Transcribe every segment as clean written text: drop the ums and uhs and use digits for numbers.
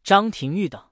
张廷玉等。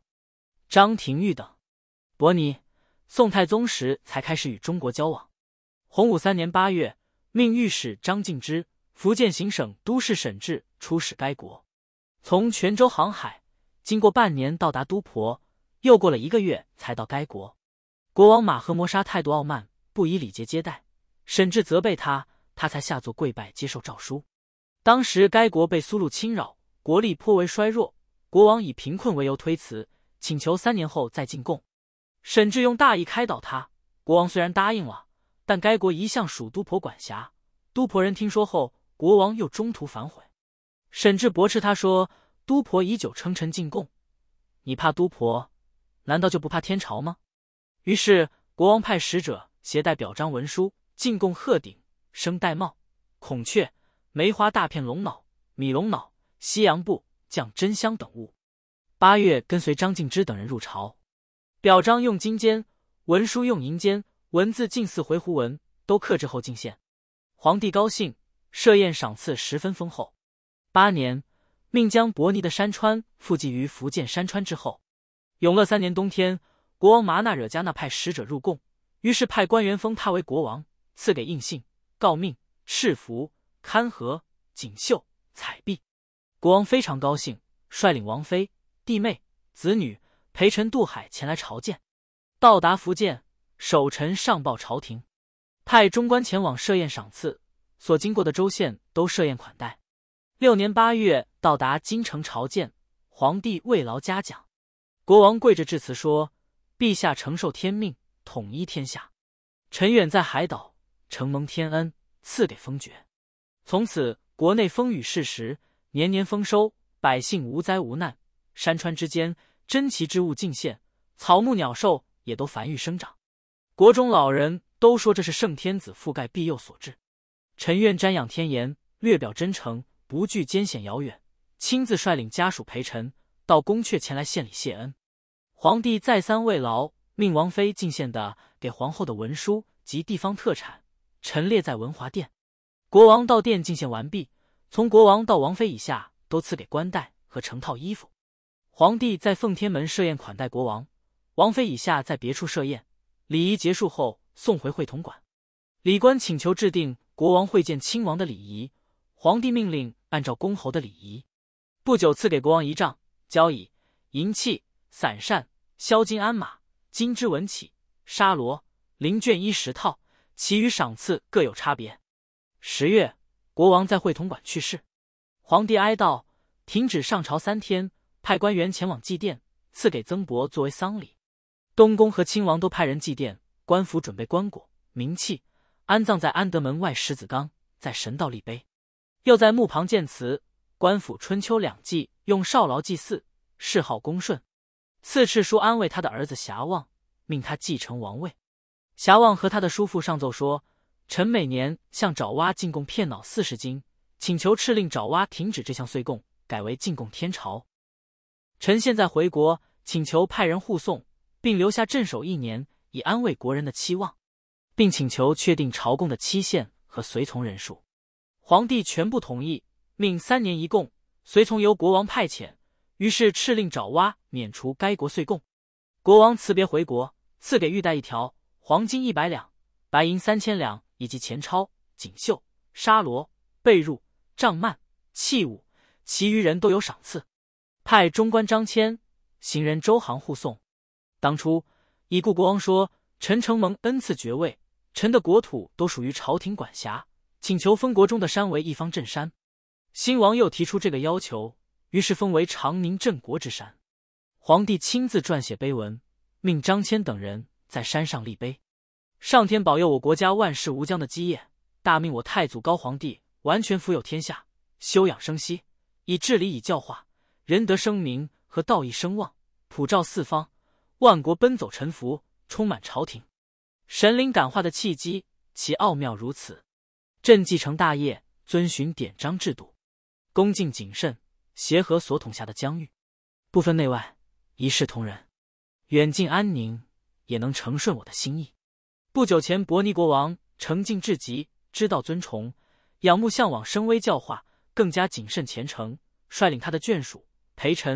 伯尼，宋太宗时才开始与中国交往。洪武3年8月，命御史张敬之、福建行省都事沈志出使该国，从泉州航海，经过半年到达都婆，又过了1个月才到该国。国王马赫摩沙态度傲慢，不以礼节接待，沈志责备他，他才下座跪拜接受诏书。当时该国被苏禄侵扰，国力颇为衰弱，国王以贫困为由推辞，请求3年后再进贡。沈志用大义开导他，国王虽然答应了，但该国一向属都婆管辖，都婆人听说后，国王又中途反悔。沈志驳斥他说，都婆已久称臣进贡，你怕都婆，难道就不怕天朝吗？于是国王派使者携带表彰文书进贡鹤顶、生玳瑁、孔雀、梅花大片龙脑、米龙脑、西洋布、酱真香等物。8月跟随张敬之等人入朝，表彰用金笺，文书用银笺，文字近似回鹘文，都刻制后进献。皇帝高兴，设宴赏赐十分丰厚。8年，命将伯尼的山川附寄于福建山川之后。永乐3年冬天，国王麻那惹加那派使者入贡，于是派官员封他为国王，赐给印信、诰命、敕符、刊盒、锦绣、彩璧。国王非常高兴，率领王妃、弟妹、子女陪臣渡海前来朝见。到达福建，守臣上报朝廷，派中官前往设宴赏赐，所经过的州县都设宴款待。6年8月到达京城朝见，皇帝慰劳嘉奖。国王跪着致辞说，陛下承受天命，统一天下，臣远在海岛，承蒙天恩，赐给封爵。从此国内风雨适时，年年丰收，百姓无灾无难，山川之间珍奇之物尽现，草木鸟兽也都繁育生长。国中老人都说这是圣天子覆盖庇佑所致。臣愿瞻仰天颜，略表真诚，不惧艰险遥远，亲自率领家属陪臣到宫阙前来献礼谢恩。皇帝再三慰劳，命王妃进献的给皇后的文书及地方特产，陈列在文华殿。国王到殿进献完毕，从国王到王妃以下都赐给冠带和成套衣服。皇帝在奉天门设宴款待国王，王妃以下在别处设宴。礼仪结束后，送回会同馆。礼官请求制定国王会见亲王的礼仪，皇帝命令按照公侯的礼仪。不久赐给国王仪仗、交椅、银器、伞扇、镶金鞍马、金织文起、纱罗、绫绢衣10套，其余赏赐各有差别。10月，国王在会同馆去世，皇帝哀悼，停止上朝3天，派官员前往祭奠，赐给曾伯作为丧礼。东宫和亲王都派人祭奠，官府准备棺椁、冥器，安葬在安德门外石子缸，在神道立碑。又在墓旁建祠，官府春秋2季用少劳祭祀，谥号恭顺。赐敕书安慰他的儿子遐望，命他继承王位。遐望和他的叔父上奏说，臣每年向爪哇进贡片脑40斤，请求敕令爪哇停止这项岁贡，改为进贡天朝。臣现在回国，请求派人护送，并留下镇守1年，以安慰国人的期望，并请求确定朝贡的期限和随从人数。皇帝全部同意，命3年一贡，随从由国王派遣。于是敕令爪哇免除该国岁贡。国王辞别回国，赐给玉带1条，黄金100两，白银3000两，以及钱钞、锦绣、纱罗、被褥、帐幔、器物，其余人都有赏赐。派中官张骞、行人周行护送。当初已故国王说，臣承蒙恩赐爵位，臣的国土都属于朝廷管辖，请求封国中的山为一方镇山。新王又提出这个要求，于是封为长宁镇国之山。皇帝亲自撰写碑文，命张骞等人在山上立碑。上天保佑我国家万事无疆的基业，大命我太祖高皇帝完全福有天下，休养生息，以治理以教化，仁德声明和道义声望，普照四方，万国奔走臣服，充满朝廷。神灵感化的契机，其奥妙如此。朕继承大业，遵循典章制度，恭敬谨慎，协和所统下的疆域，不分内外，一视同仁，远近安宁，也能承顺我的心意。不久前，伯尼国王诚敬至极，知道尊崇，仰慕向往，声威教化，更加谨慎虔诚，率领他的眷属陪臣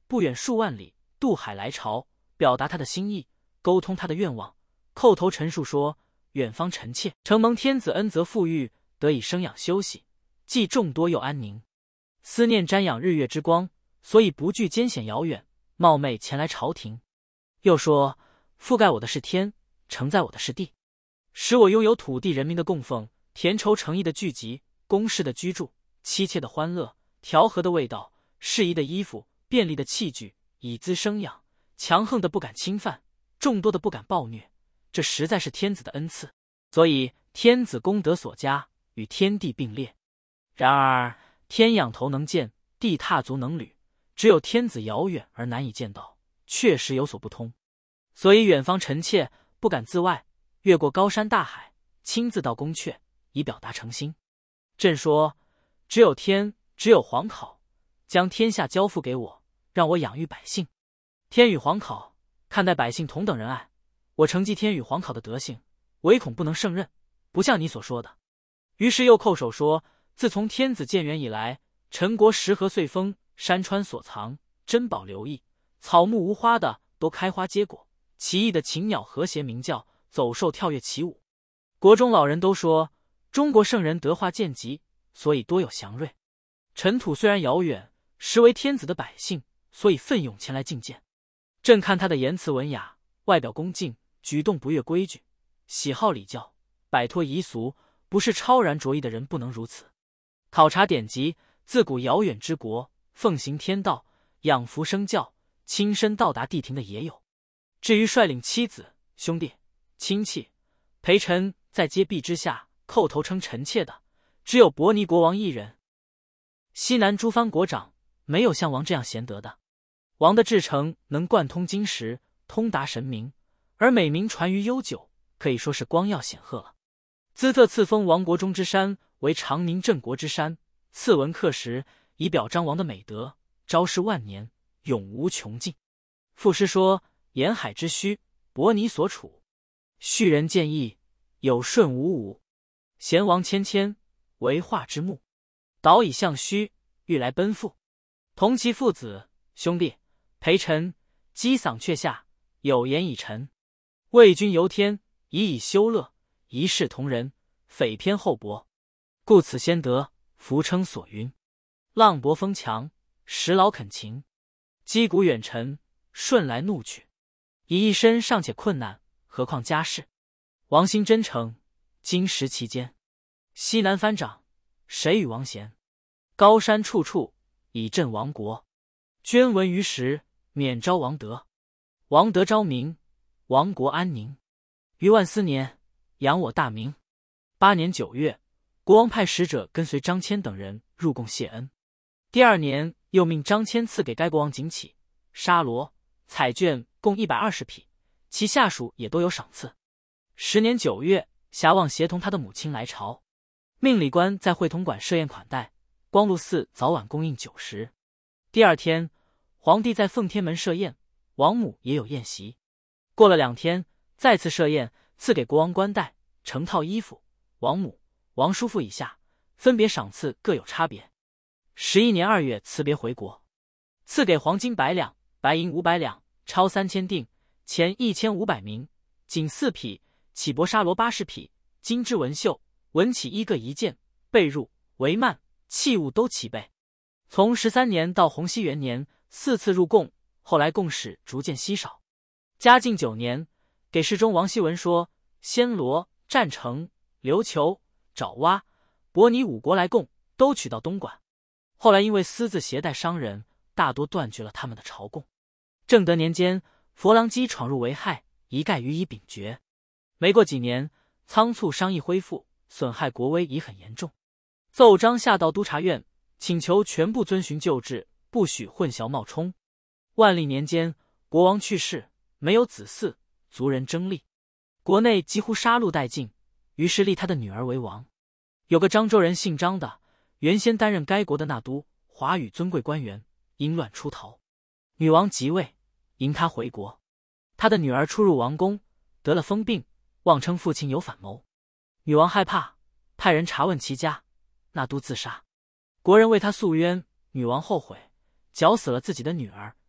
不远数万里渡海来朝，表达他的心意，沟通他的愿望。叩头陈述说：远方臣妾承蒙天子恩泽富裕，得以生养休息，既众多又安宁，思念瞻仰日月之光，所以不惧艰险遥远，冒昧前来朝廷。又说：覆盖我的是天，承载我的是地，使我拥有土地人民的供奉，田畴诚意的聚集，宫室的居住，妻妾的欢乐，调和的味道，适宜的衣服，便利的器具，以资生养，强横的不敢侵犯，众多的不敢暴虐，这实在是天子的恩赐，所以天子功德所加，与天地并列。然而天仰头能见，地踏足能履，只有天子遥远而难以见到，确实有所不通。所以远方臣妾不敢自外，越过高山大海，亲自到宫阙，以表达诚心。朕说：只有天，只有皇考，将天下交付给我，让我养育百姓。天与皇考看待百姓同等仁爱，我承继天与皇考的德性，唯恐不能胜任，不像你所说的。于是又叩首说：自从天子建元以来，陈国石河岁丰，山川所藏珍宝留意，草木无花的都开花结果，奇异的禽鸟和谐鸣叫，走兽跳跃起舞。国中老人都说，中国圣人德化见极，所以多有祥瑞。尘土虽然遥远，实为天子的百姓，所以奋勇前来觐见。朕看他的言辞文雅，外表恭敬，举动不越规矩，喜好礼教，摆脱夷俗，不是超然卓异的人不能如此。考察典籍，自古遥远之国，奉行天道，养福生教，亲身到达地庭的也有。至于率领妻子、兄弟、亲戚、陪臣在阶壁之下叩头称臣妾的，只有伯尼国王一人。西南诸藩国长没有像王这样贤德的。王的至诚能贯通经史，通达神明，而美名传于悠久，可以说是光耀显赫了。兹特赐封王国中之山为长宁镇国之山，赐文刻石，以表彰王的美德，昭示万年，永无穷尽。赋诗说：沿海之墟，伯尼所处，叙人见义，有顺无武。贤王谦谦，为化之木，导以向虚，欲来奔赴。同其父子兄弟陪臣，击嗓阙下，有言以陈。为君游天，以修乐，一视同仁，匪偏厚薄。故此先得，福称所云。浪博风强，时劳恳勤，击鼓远尘，顺来怒去。以一身尚且困难，何况家事？王心真诚，经时其间。西南藩长，谁与王贤？高山处处，以镇王国。捐文于时，免昭王德。王德昭明，王国安宁。于万斯年，扬我大名。8年9月，国王派使者跟随张骞等人入贡谢恩。第2年，又命张骞赐给该国王锦旗、沙罗、彩绢共120匹，其下属也都有赏赐。10年9月，遐望协同他的母亲来朝，命礼官在会同馆设宴款待，光禄寺早晚供应酒食。第2天，皇帝在奉天门设宴，王母也有宴席。过了2天，再次设宴，赐给国王冠带、成套衣服，王母、王叔父以下分别赏赐各有差别。11年2月辞别回国，赐给黄金100两，白银500两，钞3000锭，钱1500名，锦4匹，绮帛纱罗80匹，金织纹绣，文起衣各1件，被褥、帷幔、器物都齐备。从13年到洪熙元年，4次入贡，后来贡使逐渐稀少。嘉靖9年，给侍中王希文说，暹罗、占城、琉球、爪哇、伯尼5国来贡，都取到东莞。后来因为私自携带商人，大多断绝了他们的朝贡。正德年间，佛郎机闯入危害，一概予以秉绝。没过几年，仓促商议恢复，损害国威已很严重。奏章下到督察院，请求全部遵循旧制，不许混淆冒充。万历年间，国王去世，没有子嗣，族人争利，国内几乎杀戮殆尽，于是立他的女儿为王。有个漳州人姓张的，原先担任该国的纳都、华语尊贵官员，因乱出逃。女王即位，迎他回国。他的女儿出入王宫，得了疯病，妄称父亲有反谋。女王害怕，派人查问其家，纳都自杀。国人为他诉冤，女王后悔，绞死了自己的女儿，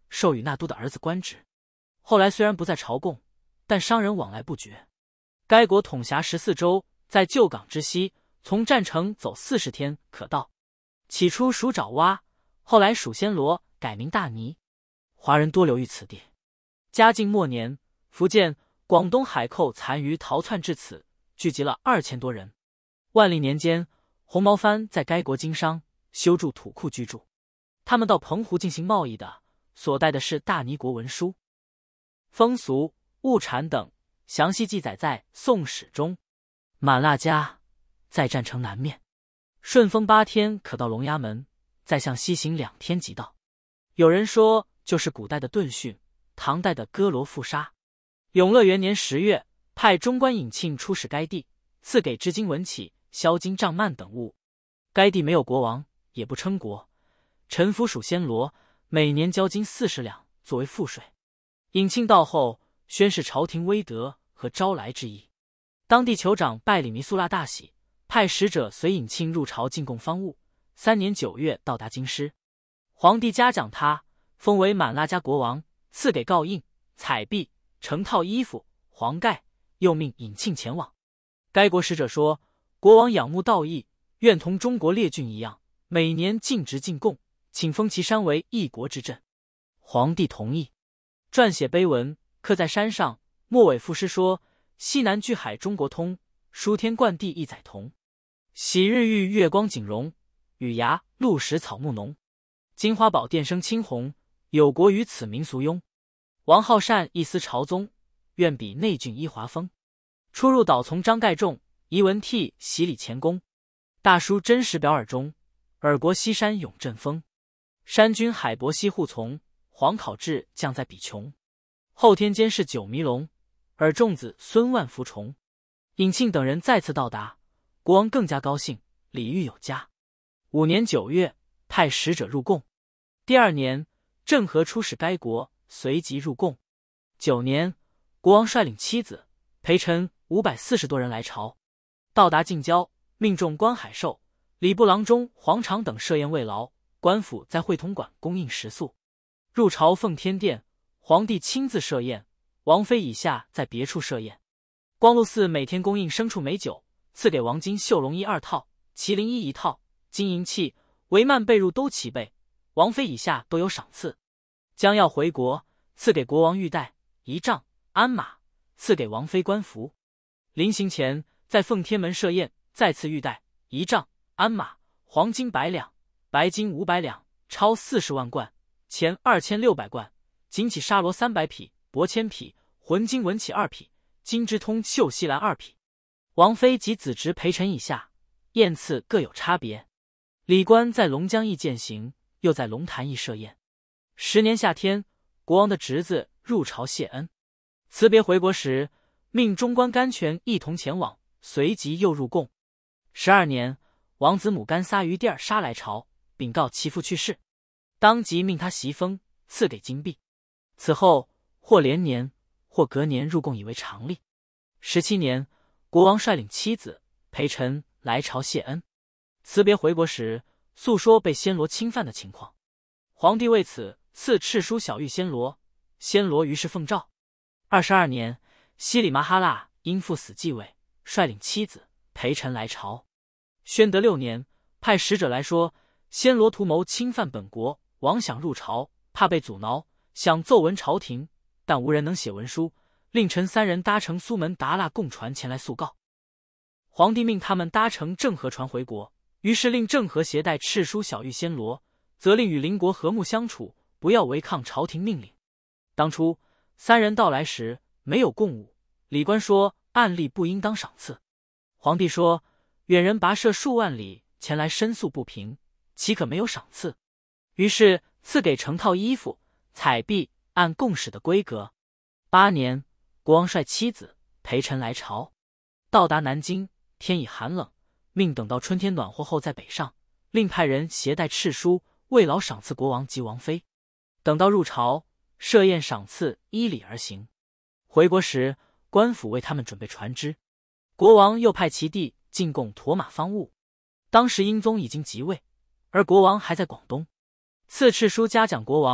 授予纳都的儿子官职。后来虽然不在朝贡，但商人往来不绝。该国统辖14州，在旧港之西，从战城走40天可到。起初属爪哇，后来属暹罗，改名大尼。华人多流于此地。嘉靖末年，福建、广东海寇残余逃窜至此，聚集了2000多人。万历年间，红毛番在该国经商，修筑土库居住。他们到澎湖进行贸易的，所带的是大尼国文书、风俗、物产等，详细记载在《宋史》中。满剌迦在战城南面，顺风8天可到龙衙门，再向西行2天即到。有人说就是古代的顿训，唐代的哥罗富沙。永乐元年10月，派中官尹庆出使该地，赐给织金文起、销金帐幔等物。该地没有国王，也不称国，臣服属暹罗，每年交金40两作为赋税。尹庆到后，宣示朝廷威德和招来之意。当地酋长拜里弥苏剌大喜，派使者随尹庆入朝进贡方物。3年9月到达京师，皇帝嘉奖他，封为满剌迦国王，赐给诰印、彩璧、成套衣服、黄盖，又命尹庆前往。该国使者说，国王仰慕道义，愿同中国列郡一样，每年尽职进贡，请封岐山为一国之镇。皇帝同意，撰写碑文，刻在山上。末尾赋诗说：西南巨海中国通，书天灌地一载同。喜日遇月光景荣，雨芽露石草木浓。金花宝殿生青红，有国于此民俗庸。王浩善一思朝宗，愿比内郡依华风。出入岛从张盖仲，遗文替洗礼前功。大书真实表耳中，尔国西山永振风。山君海伯西护从，黄考志将在比穷。后天监视九迷龙，尔仲子孙万福崇。尹庆等人再次到达，国王更加高兴，礼遇有加。5年9月，派使者入贡。第2年，郑和出使该国，随即入贡。9年，国王率领妻子、陪臣540多人来朝。到达近郊，命中关海寿、礼部郎中黄常等设宴慰劳，官府在会同馆供应食宿。入朝奉天殿，皇帝亲自设宴，王妃以下在别处设宴。光禄寺每天供应牲畜美酒，赐给王金绣龙衣2套，麒麟衣1套，金银器、帷幔被褥都齐备，王妃以下都有赏赐。将要回国，赐给国王玉带、仪仗、鞍马，赐给王妃官服。临行前，在奉天门设宴，再赐玉带、仪仗、鞍马，黄金100两，白金500两，钞40万贯，钱2600贯，锦起沙罗300匹，帛1000匹，浑金文起2匹，金之通绣西兰2匹。王妃及子侄陪臣以下，宴赐各有差别。礼官在龙江驿饯行，又在龙潭驿设宴。10年夏天，国王的侄子入朝谢恩。辞别回国时，命中官甘泉一同前往，随即又入贡。12年，王子母甘撒于第尔沙来朝，禀告其父去世，当即命他袭封，赐给金币。此后或连年，或隔年入贡，以为常例。17年，国王率领妻子、陪臣来朝谢恩。辞别回国时，诉说被暹罗侵犯的情况。皇帝为此赐敕书晓谕暹罗，暹罗于是奉诏。22年，西里麻哈腊因父死继位，率领妻子、陪臣来朝。宣德6年，派使者来说，暹罗图谋侵犯本国，妄想入朝，怕被阻挠，想奏闻朝廷，但无人能写文书，令臣3人搭乘苏门答腊共船前来诉告。皇帝命他们搭乘郑和船回国，于是令郑和携带敕书晓谕暹罗，责令与邻国和睦相处，不要违抗朝廷命令。当初3人到来时没有贡物，礼官说案例不应当赏赐。皇帝说，远人跋涉数万里前来申诉不平，岂可没有赏赐？于是赐给成套衣服、彩璧，按贡使的规格。8年，国王率妻子、陪臣来朝。到达南京，天已寒冷，命等到春天暖和后再北上，另派人携带敕书慰劳赏赐国王及王妃。等到入朝，设宴赏赐，依礼而行。回国时，官府为他们准备船只。国王又派其弟进贡驼马方物。当时英宗已经即位，而国王还在广东，赐敕书嘉奖国王，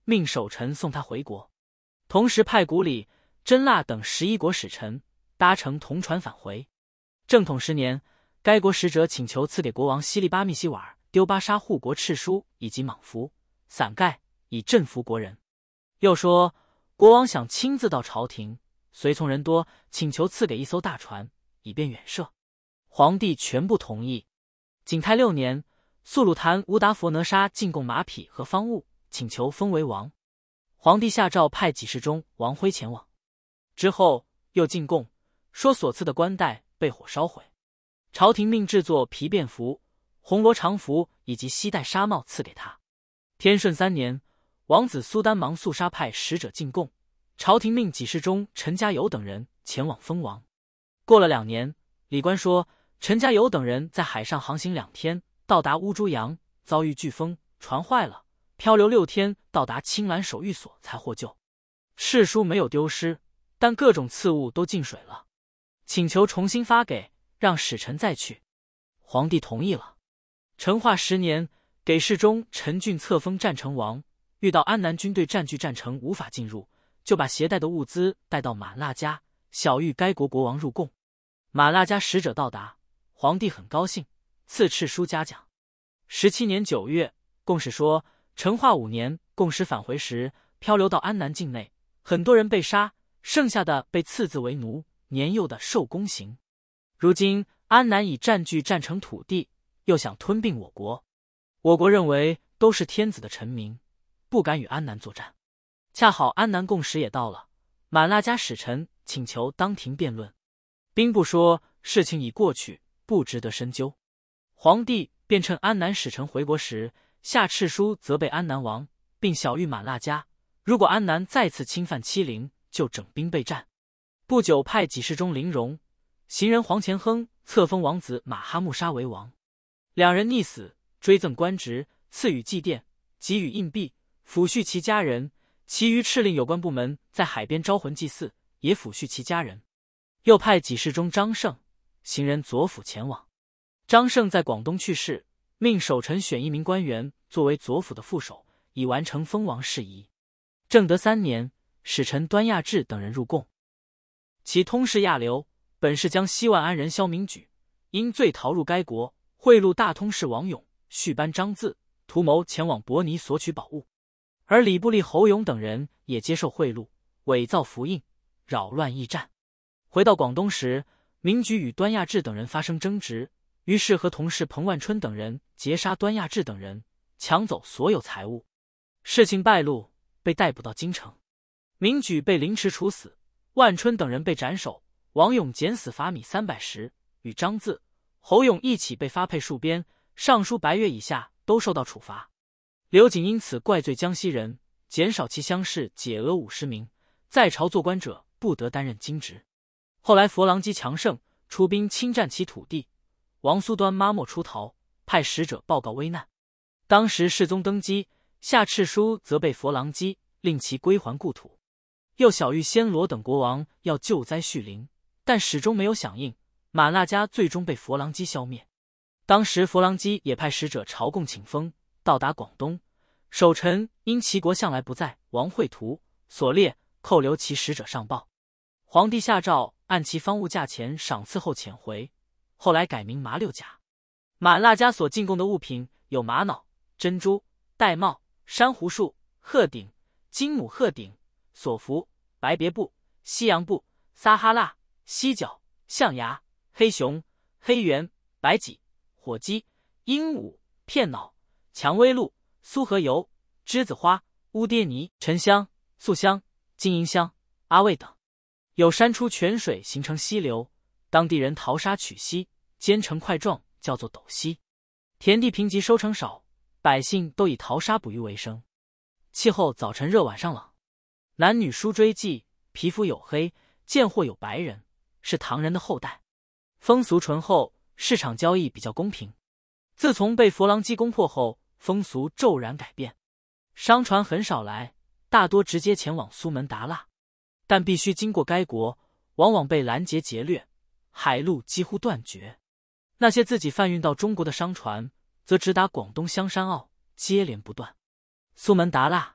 命守臣送他回国，同时派古里、真腊等11国使臣搭乘同船返回。正统10年，该国使者请求赐给国王西利巴密西瓦尔、丢巴沙护国敕书以及莽服、伞盖，以镇服国人。又说国王想亲自到朝廷，随从人多，请求赐给一艘大船，以便远涉。皇帝全部同意。景泰6年，速鲁坛乌达佛那沙进贡马匹和方物，请求封为王。皇帝下诏派给事中王辉前往。之后又进贡，说所赐的冠带被火烧毁。朝廷命制作皮便服、红罗长服以及西带纱帽赐给他。天顺3年，王子苏丹芒肃沙派使者进贡，朝廷命给事中陈家友等人前往封王。过了2年，李官说陈家友等人在海上航行2天，到达乌珠洋，遭遇飓风，船坏了，漂流6天，到达青蓝守御所才获救。敕书没有丢失，但各种赐物都进水了，请求重新发给，让使臣再去。皇帝同意了。成化10年，给事中陈俊册封战城王，遇到安南军队占据战城无法进入，就把携带的物资带到满腊家，晓谕该国国王入贡。满腊家使者到达，皇帝很高兴，赐敕书嘉奖。17年9月，贡使说成化5年，贡使返回时漂流到安南境内，很多人被杀，剩下的被赐字为奴，年幼的受宫刑。如今安南已占据战城土地，又想吞并我国，我国认为都是天子的臣民，不敢与安南作战。恰好安南贡使也到了，满腊家使臣请求当庭辩论。兵部说事情已过去，不值得深究。皇帝便趁安南使臣回国时，下敕书责备安南王，并晓谕满腊家，如果安南再次侵犯欺凌，就整兵备战。不久派给事中林荣、行人黄乾亨册封王子马哈木沙为王，两人溺死，追赠官职，赐予祭奠，给予硬币，抚恤其家人。其余敕令有关部门在海边招魂祭祀，也抚恤其家人。又派给事中张胜、行人左辅前往。张胜在广东去世，命守臣选1名官员作为左辅的副手，以完成封王事宜。正德3年，使臣端亚志等人入贡。其通事亚流本是将西万安人萧明举，因罪逃入该国，贿赂大通事王勇、续班张自，图谋前往伯尼索取宝物。而礼部吏侯勇等人也接受贿赂，伪造符印，扰乱驿站。回到广东时，明举与端亚志等人发生争执，于是和同事彭万春等人劫杀端亚志等人，抢走所有财物。事情败露，被逮捕到京城。明举被凌迟处死，万春等人被斩首，王勇减死法米300石，与张自、侯勇一起被发配戍边，尚书白月以下都受到处罚。刘瑾因此怪罪江西人，减少其乡试，解额50名，在朝做官者不得担任京职。后来佛郎基强盛，出兵侵占其土地，王苏端妈莫出逃，派使者报告危难。当时世宗登基，下敕书责备佛郎基，令其归还故土。又晓谕暹罗等国王要救灾恤灵，但始终没有响应，满腊家最终被佛郎基消灭。当时佛郎基也派使者朝贡请封，到达广东，守臣因齐国向来不在，王惠图所列，扣留其使者上报。皇帝下诏按其方物价钱赏赐后遣回，后来改名麻六甲。满腊家所进贡的物品有玛瑙、珍珠、玳瑁、珊瑚树、鹤顶、金母鹤顶、索服、白别布、西洋布、撒哈拉、犀角、象牙、黑熊、黑猿、白脊、火鸡、鹦鹉、片脑、蔷薇露、苏合油、栀子花、乌爹泥、沉香、素香、金银香、阿魏等。有山出泉水形成溪流，当地人淘沙取稀，煎成块状，叫做斗稀。田地贫瘠，收成少，百姓都以淘沙捕鱼为生。气候早晨热，晚上冷，男女梳锥髻，皮肤黝黑，见货有白人，是唐人的后代。风俗淳厚，市场交易比较公平。自从被佛郎基攻破后，风俗骤然改变，商船很少来，大多直接前往苏门答腊，但必须经过该国，往往被拦截劫掠，海路几乎断绝。那些自己贩运到中国的商船，则直达广东香山澳，接连不断。苏门答腊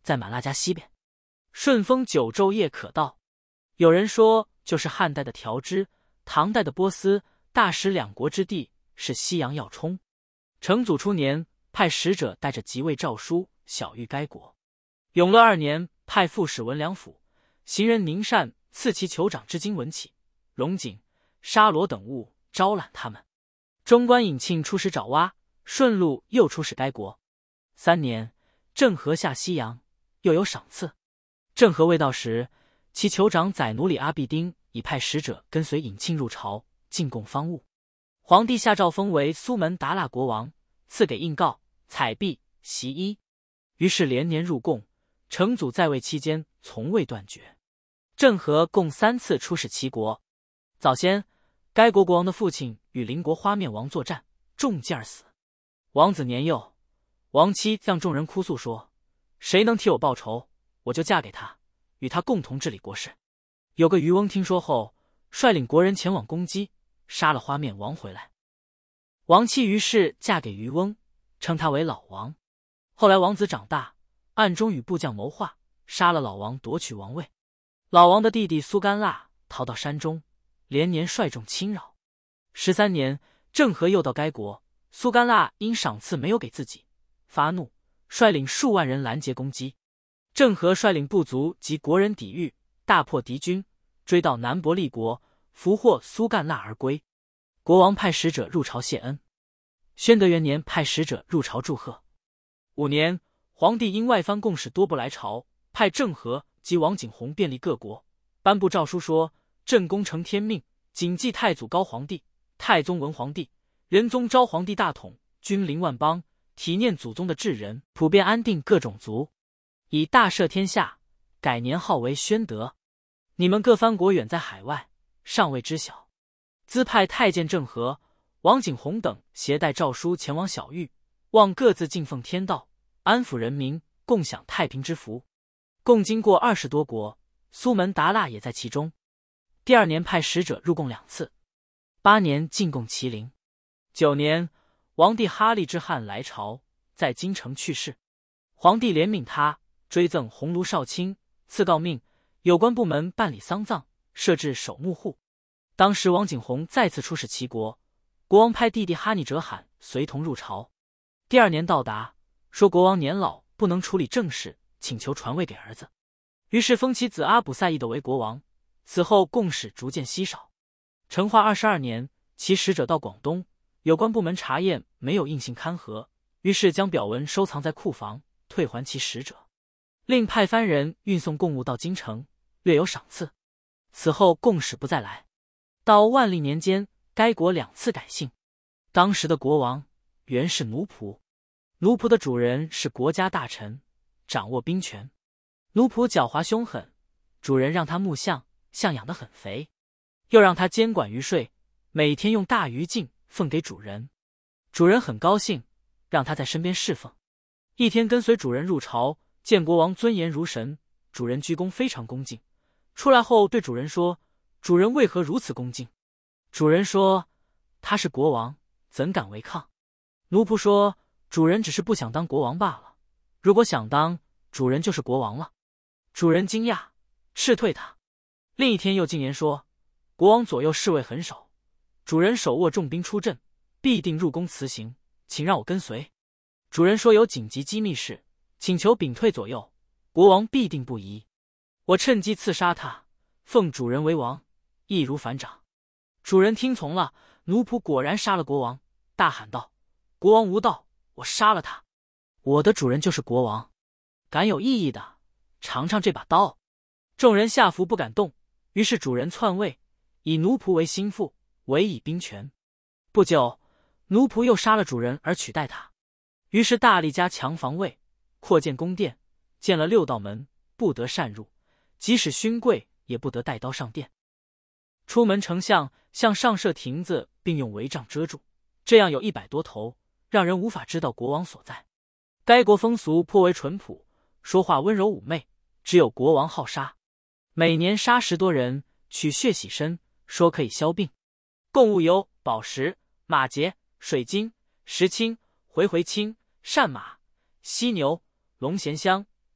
在满腊家西边，顺风9昼夜可到。有人说，就是汉代的条支，唐代的波斯，大使两国之地，是西洋要冲。成祖初年，派使者带着即位诏书，晓谕该国。永乐2年，派副使文良辅、行人宁善赐其酋长之金文起、荣锦、沙罗等物，招揽他们。中官尹庆出使爪哇，顺路又出使该国。3年，郑和下西洋，又有赏赐。郑和未到时，其酋长宰奴里阿必丁已派使者跟随尹庆入朝，进贡方物。皇帝下诏封为苏门答腊国王，赐给印诰、彩璧、席衣。于是连年入贡。成祖在位期间从未断绝。郑和共3次出使齐国。早先，该国国王的父亲与邻国花面王作战，中计而死。王子年幼，亡妻向众人哭诉说：“谁能替我报仇，我就嫁给他，与他共同治理国事。”有个渔翁听说后，率领国人前往攻击，杀了花面王回来。王妻于是嫁给渔翁，称他为老王。后来王子长大，暗中与部将谋划，杀了老王，夺取王位。老王的弟弟苏干腊逃到山中，连年率众侵扰。13年，郑和又到该国，苏干腊因赏赐没有给自己，发怒，率领数万人拦截攻击。郑和率领部族及国人抵御，大破敌军，追到南伯利国，俘获苏干腊而归。国王派使者入朝谢恩。宣德元年，派使者入朝祝贺。5年，皇帝因外藩贡使多不来朝，派郑和及王景洪便利各国，颁布诏书说：朕功承天命，谨记太祖高皇帝、太宗文皇帝、仁宗昭皇帝大统，君临万邦，体念祖宗的至仁，普遍安定各种族，以大赦天下，改年号为宣德。你们各藩国远在海外，尚未知晓。兹派太监郑和、王景洪等携带诏书前往晓谕，望各自敬奉天道，安抚人民，共享太平之福。共经过20多国，苏门答腊也在其中。第2年派使者入贡2次。8年进贡麒麟。9年，王帝哈利之汉来朝，在京城去世。皇帝怜悯他，追赠鸿胪少卿，赐诰命有关部门办理丧葬，设置守墓户。当时王景洪再次出使齐国，国王派弟弟哈尼哲罕随同入朝。第2年到达，说国王年老，不能处理政事，请求传位给儿子。于是封其子阿卜赛义德为国王。此后贡使逐渐稀少。成化22年，其使者到广东，有关部门查验没有印信刊盒，于是将表文收藏在库房，退还其使者，另派藩人运送贡物到京城，略有赏赐。此后贡使不再来。到万历年间，该国2次改姓。当时的国王原是奴仆，奴仆的主人是国家大臣，掌握兵权。奴仆狡猾凶狠，主人让他牧象，象养得很肥，又让他监管鱼税，每天用大鱼镜奉给主人。主人很高兴，让他在身边侍奉。一天跟随主人入朝，见国王尊严如神，主人鞠躬非常恭敬。出来后对主人说：主人为何如此恭敬？主人说：他是国王，怎敢违抗？奴仆说：主人只是不想当国王罢了，如果想当，主人就是国王了。主人惊讶，斥退他。另一天又进言说：国王左右侍卫很少，主人手握重兵出阵，必定入宫辞行，请让我跟随。主人说有紧急机密事，请求屏退左右，国王必定不疑。我趁机刺杀他，奉主人为王，易如反掌。主人听从了，奴仆果然杀了国王，大喊道：国王无道，我杀了他。我的主人就是国王，敢有异议的，尝尝这把刀。众人下服不敢动，于是主人篡位，以奴仆为心腹，委以兵权。不久，奴仆又杀了主人而取代他。于是大力加强防卫，扩建宫殿，建了6道门，不得擅入，即使勋贵也不得带刀上殿。出门丞相向上设亭子，并用帷帐遮住，这样有100多头，让人无法知道国王所在。该国风俗颇为淳朴，说话温柔妩媚，只有国王好杀，每年杀10多人，取血洗身，说可以消病。贡物有宝石、马节、水晶、石青、回青、善马、犀牛、龙涎香、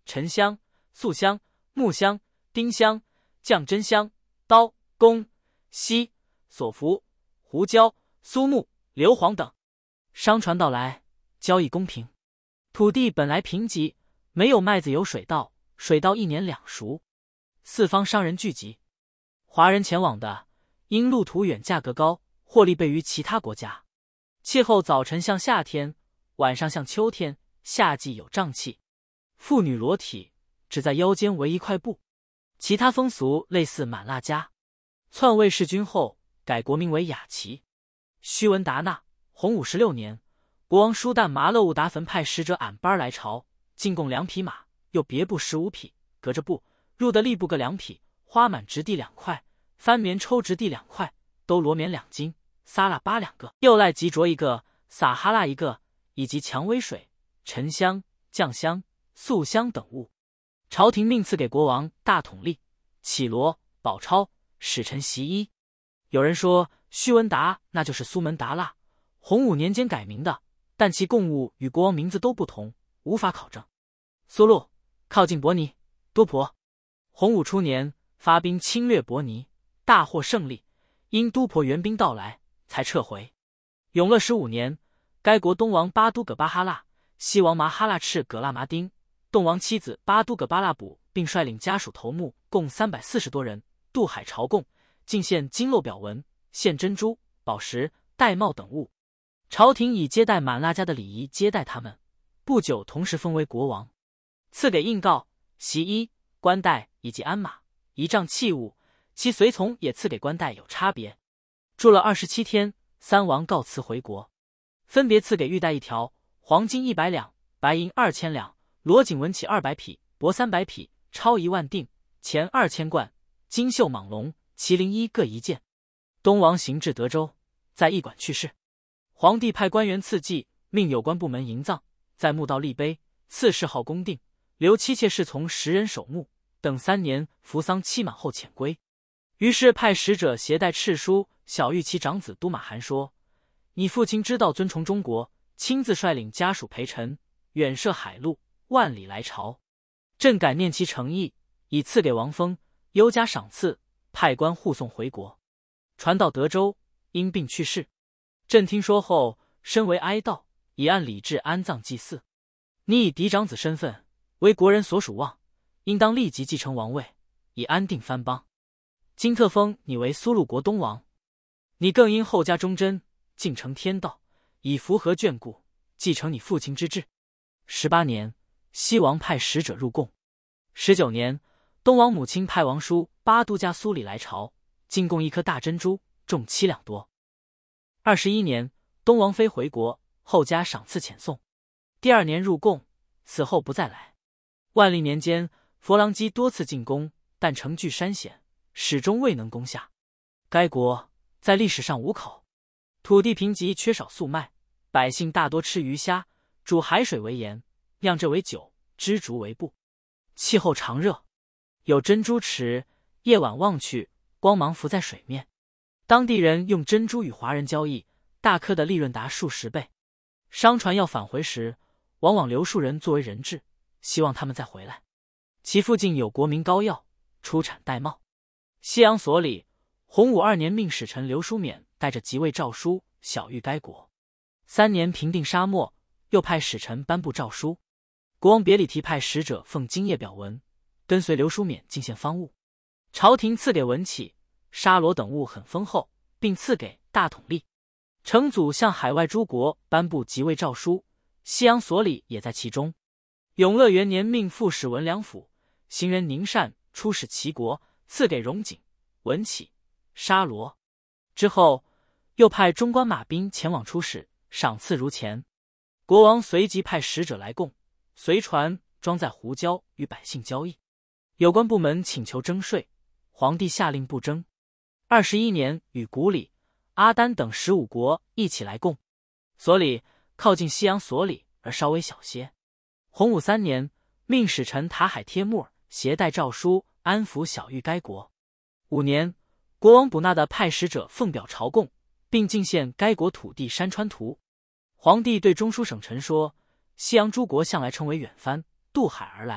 沉香、素香、木香、丁香、降真香、刀、弓、锡、索符、胡椒、苏木、硫磺等。商船到来，交易公平。土地本来贫瘠，没有麦子有水稻，水稻1年2熟。四方商人聚集，华人前往的因路途远价格高，获利倍于其他国家。气候早晨像夏天，晚上像秋天，夏季有瘴气。妇女裸体，只在腰间围一块布。其他风俗类似满腊家。篡位弑君后，改国名为雅齐。须文达那，洪武16年，国王舒旦麻勒兀达焚派使者俺班来朝，进贡2匹马，又别布15匹，隔着布入的吏部各2匹，花满直地2块，翻棉抽直地2块，兜罗棉2斤，撒腊8两个，又赖吉着1个，撒哈腊1个，以及蔷薇水、沉香、酱香、素香等物。朝廷命赐给国王大统历、绮罗、宝钞、使臣袭衣。有人说须文达那就是苏门答腊，洪武年间改名的，但其贡物与国王名字都不同，无法考证。苏禄靠近伯尼、多婆。洪武初年发兵侵略伯尼，大获胜利，因都婆援兵到来，才撤回。永乐15年，该国东王巴都葛巴哈腊、西王麻哈腊赤葛拉麻丁、洞王妻子巴都葛巴腊卜并率领家属头目共340多人渡海朝贡，进献金镂表文、献珍珠、宝石、玳瑁等物。朝廷以接待满腊家的礼仪接待他们，不久同时封为国王，赐给印诰、袭衣、冠带以及鞍马、仪仗器物，其随从也赐给冠带有差别。住了27天，三王告辞回国，分别赐给玉带1条，黄金100两，白银2000两，罗锦文旗200匹，帛300匹，钞1万锭，钱2000贯，金绣蟒龙、麒麟衣各1件。东王行至德州，在驿馆去世。皇帝派官员赐祭，命有关部门营葬，在墓道立碑，赐谥号公定，留妻妾侍从10人守墓，等3年服丧期满后遣归。于是派使者携带敕书，小谕其长子都马韩说：你父亲知道尊崇中国，亲自率领家属陪臣，远涉海路，万里来朝。朕感念其诚意，以赐给王封，优加赏赐，派官护送回国。传到德州，因病去世。朕听说后，深为哀悼，已按礼制安葬祭祀。你以嫡长子身份，为国人所属望，应当立即继承王位，以安定藩邦。今特封你为苏禄国东王，你更应厚加忠贞，敬承天道，以符合眷顾，继承你父亲之志。18年，西王派使者入贡。19年，东王母亲派王叔巴都加苏里来朝，进贡1颗大珍珠，重7两多。21年，东王妃回国，后加赏赐遣送。第2年入贡，此后不再来。万历年间，佛朗基多次进攻，但城距山险，始终未能攻下。该国在历史上无口，土地贫瘠，缺少粟麦，百姓大多吃鱼虾，煮海水为盐，酿制为酒，织竹为布。气候常热，有珍珠池，夜晚望去，光芒浮在水面。当地人用珍珠与华人交易，大颗的利润达数十倍。商船要返回时，往往留数人作为人质，希望他们再回来。其附近有国民膏药，出产玳瑁。西洋所里，洪武2年命使臣刘书勉带着即位诏书晓谕该国。3年平定沙漠，又派使臣颁布诏书。国王别里提派使者奉金叶表文，跟随刘书勉进献方物。朝廷赐给文启、沙罗等物很丰厚，并赐给大统历。成祖向海外诸国颁布即位诏书，西洋所里也在其中。永乐元年命副使文良府行人宁善出使齐国，赐给荣景、文启、沙罗。之后又派中官马兵前往出使，赏赐如前。国王随即派使者来贡，随船装载胡椒与百姓交易。有关部门请求征税，皇帝下令不征。21年与古里、阿丹等15国一起来贡。所里靠近西洋所里而稍微小些。洪武3年，命使臣塔海帖木儿携带诏书安抚晓谕该国。5年，国王卜纳的派使者奉表朝贡，并进献该国土地山川图。皇帝对中书省臣说：西洋诸国向来称为远藩，渡海而来，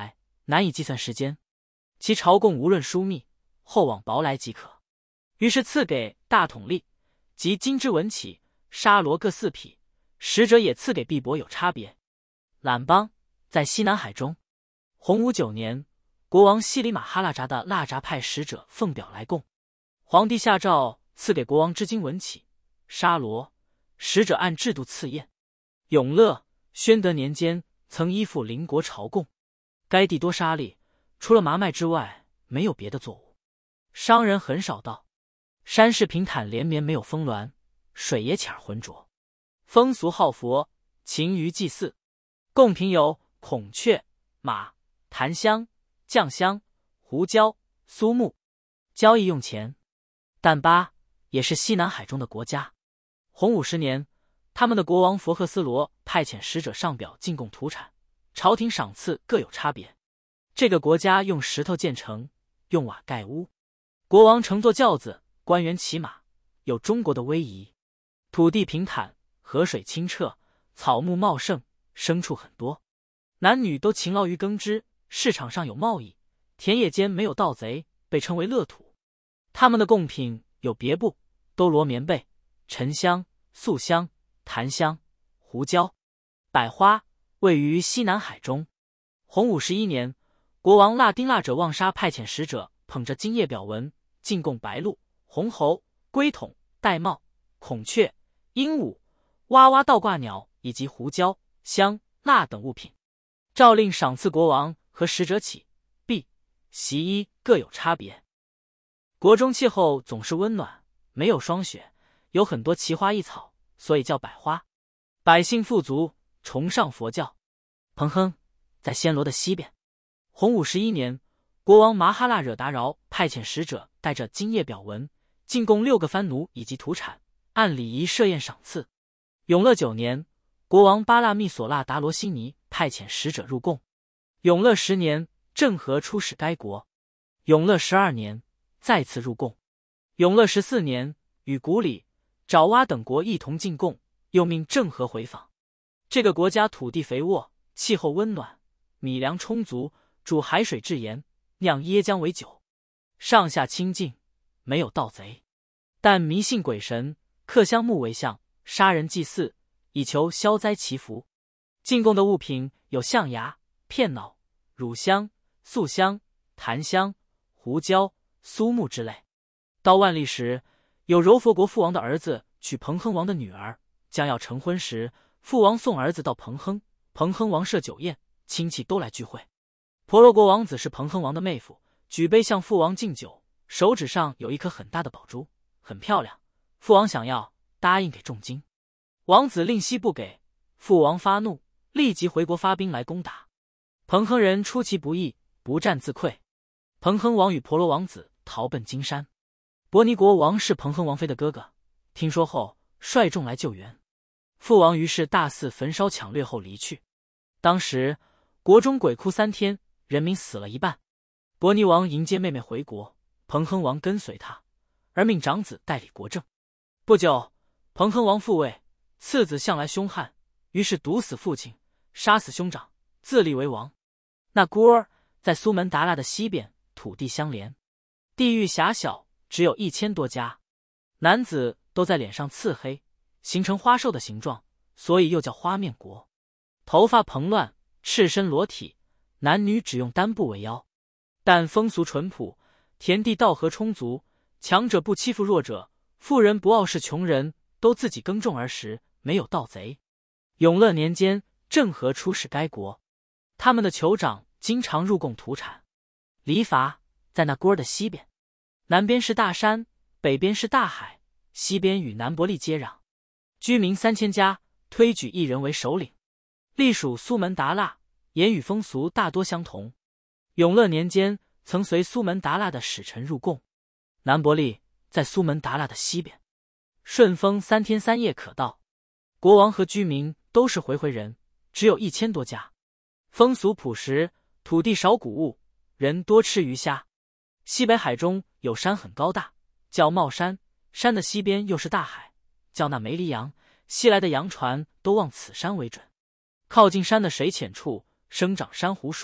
难以计算时间。其朝贡无论疏密，厚往薄来即可。于是赐给大统吏及金之文起、沙罗各4匹，使者也赐给毕帛有差别。懒邦在西南海中。洪武9年，国王西里马哈腊札的腊札派使者奉表来贡，皇帝下诏赐给国王之金文起、沙罗，使者按制度赐宴。永乐、宣德年间曾依附邻国朝贡，该地多沙砾，除了麻麦之外，没有别的作物，商人很少到。山势平坦连绵，没有峰峦，水也浅而浑浊。风俗好佛，勤于祭祀。贡品有孔雀、马、檀香、酱香、胡椒、苏木。交易用钱。但巴也是西南海中的国家。洪武10年，他们的国王佛赫斯罗派遣使者上表进贡土产，朝廷赏赐各有差别。这个国家用石头建成，用瓦盖屋，国王乘坐轿子，官员骑马，有中国的威仪。土地平坦，河水清澈，草木茂盛，牲畜很多，男女都勤劳于耕织，市场上有贸易，田野间没有盗贼，被称为乐土。他们的贡品有别布、兜罗棉被、沉香、素香、檀香、胡椒、百花，位于西南海中。洪武11年，国王腊丁腊者旺沙派遣使者捧着金叶表文进贡白鹭、红猴、龟统、玳瑁、孔雀、鹦鹉、蛙蛙倒挂鸟以及胡椒、香、蜡等物品。诏令赏赐国王和使者起、璧、席衣各有差别。国中气候总是温暖，没有霜雪，有很多奇花异草，所以叫百花。百姓富足，崇尚佛教。彭亨在暹罗的西边。洪武11年，国王麻哈腊惹达饶派遣使者带着金叶表文进贡6个番奴以及土产，按礼仪设宴赏赐。永乐9年，国王巴剌密索腊达罗悉尼派遣使者入贡。永乐10年，郑和出使该国。永乐12年，再次入贡。永乐14年，与古里、爪哇等国一同进贡，又命郑和回访。这个国家土地肥沃，气候温暖，米粮充足，煮海水制盐，酿椰浆为酒，上下清净，没有盗贼。但迷信鬼神，刻香木为像，杀人祭祀，以求消灾祈福。进贡的物品有象牙、片脑、乳香、素香、檀香、胡椒、苏木之类。到万历时，有柔佛国父王的儿子娶彭亨王的女儿，将要成婚时，父王送儿子到彭亨，彭亨王设酒宴，亲戚都来聚会。婆罗国王子是彭亨王的妹夫，举杯向父王敬酒，手指上有一颗很大的宝珠，很漂亮。父王想要，答应给重金。王子吝惜不给，父王发怒，立即回国发兵来攻打。彭亨人出其不意，不战自溃。彭亨王与婆罗王子逃奔金山。伯尼国王是彭亨王妃的哥哥，听说后率众来救援。父王于是大肆焚烧抢掠后离去。当时国中鬼哭3天，人民死了一半。伯尼王迎接妹妹回国，彭亨王跟随他，而命长子代理国政。不久，彭亨王复位，次子向来凶悍，于是毒死父亲，杀死兄长，自立为王。那孤儿在苏门答腊的西边，土地相连，地域狭小，只有1000多家，男子都在脸上刺黑，形成花兽的形状，所以又叫花面国。头发蓬乱，赤身裸体，男女只用单布为腰。但风俗淳朴，田地稻禾充足，强者不欺负弱者，富人不傲视穷人，都自己耕种而食，没有盗贼。永乐年间，郑和出使该国，他们的酋长经常入贡土产。黎伐在那孤儿的西边，南边是大山，北边是大海，西边与南伯利接壤，居民3000家，推举1人为首领，隶属苏门答腊，言语风俗大多相同。永乐年间，曾随苏门答腊的使臣入贡。南伯利在苏门答腊的西边，顺风3天3夜可到。国王和居民都是回人，只有1000多家。风俗朴实，土地少谷物，人多吃鱼虾。西北海中有山很高大，叫帽山，山的西边又是大海，叫那梅黎洋，西来的洋船都往此山为准。靠近山的水浅处生长珊瑚树，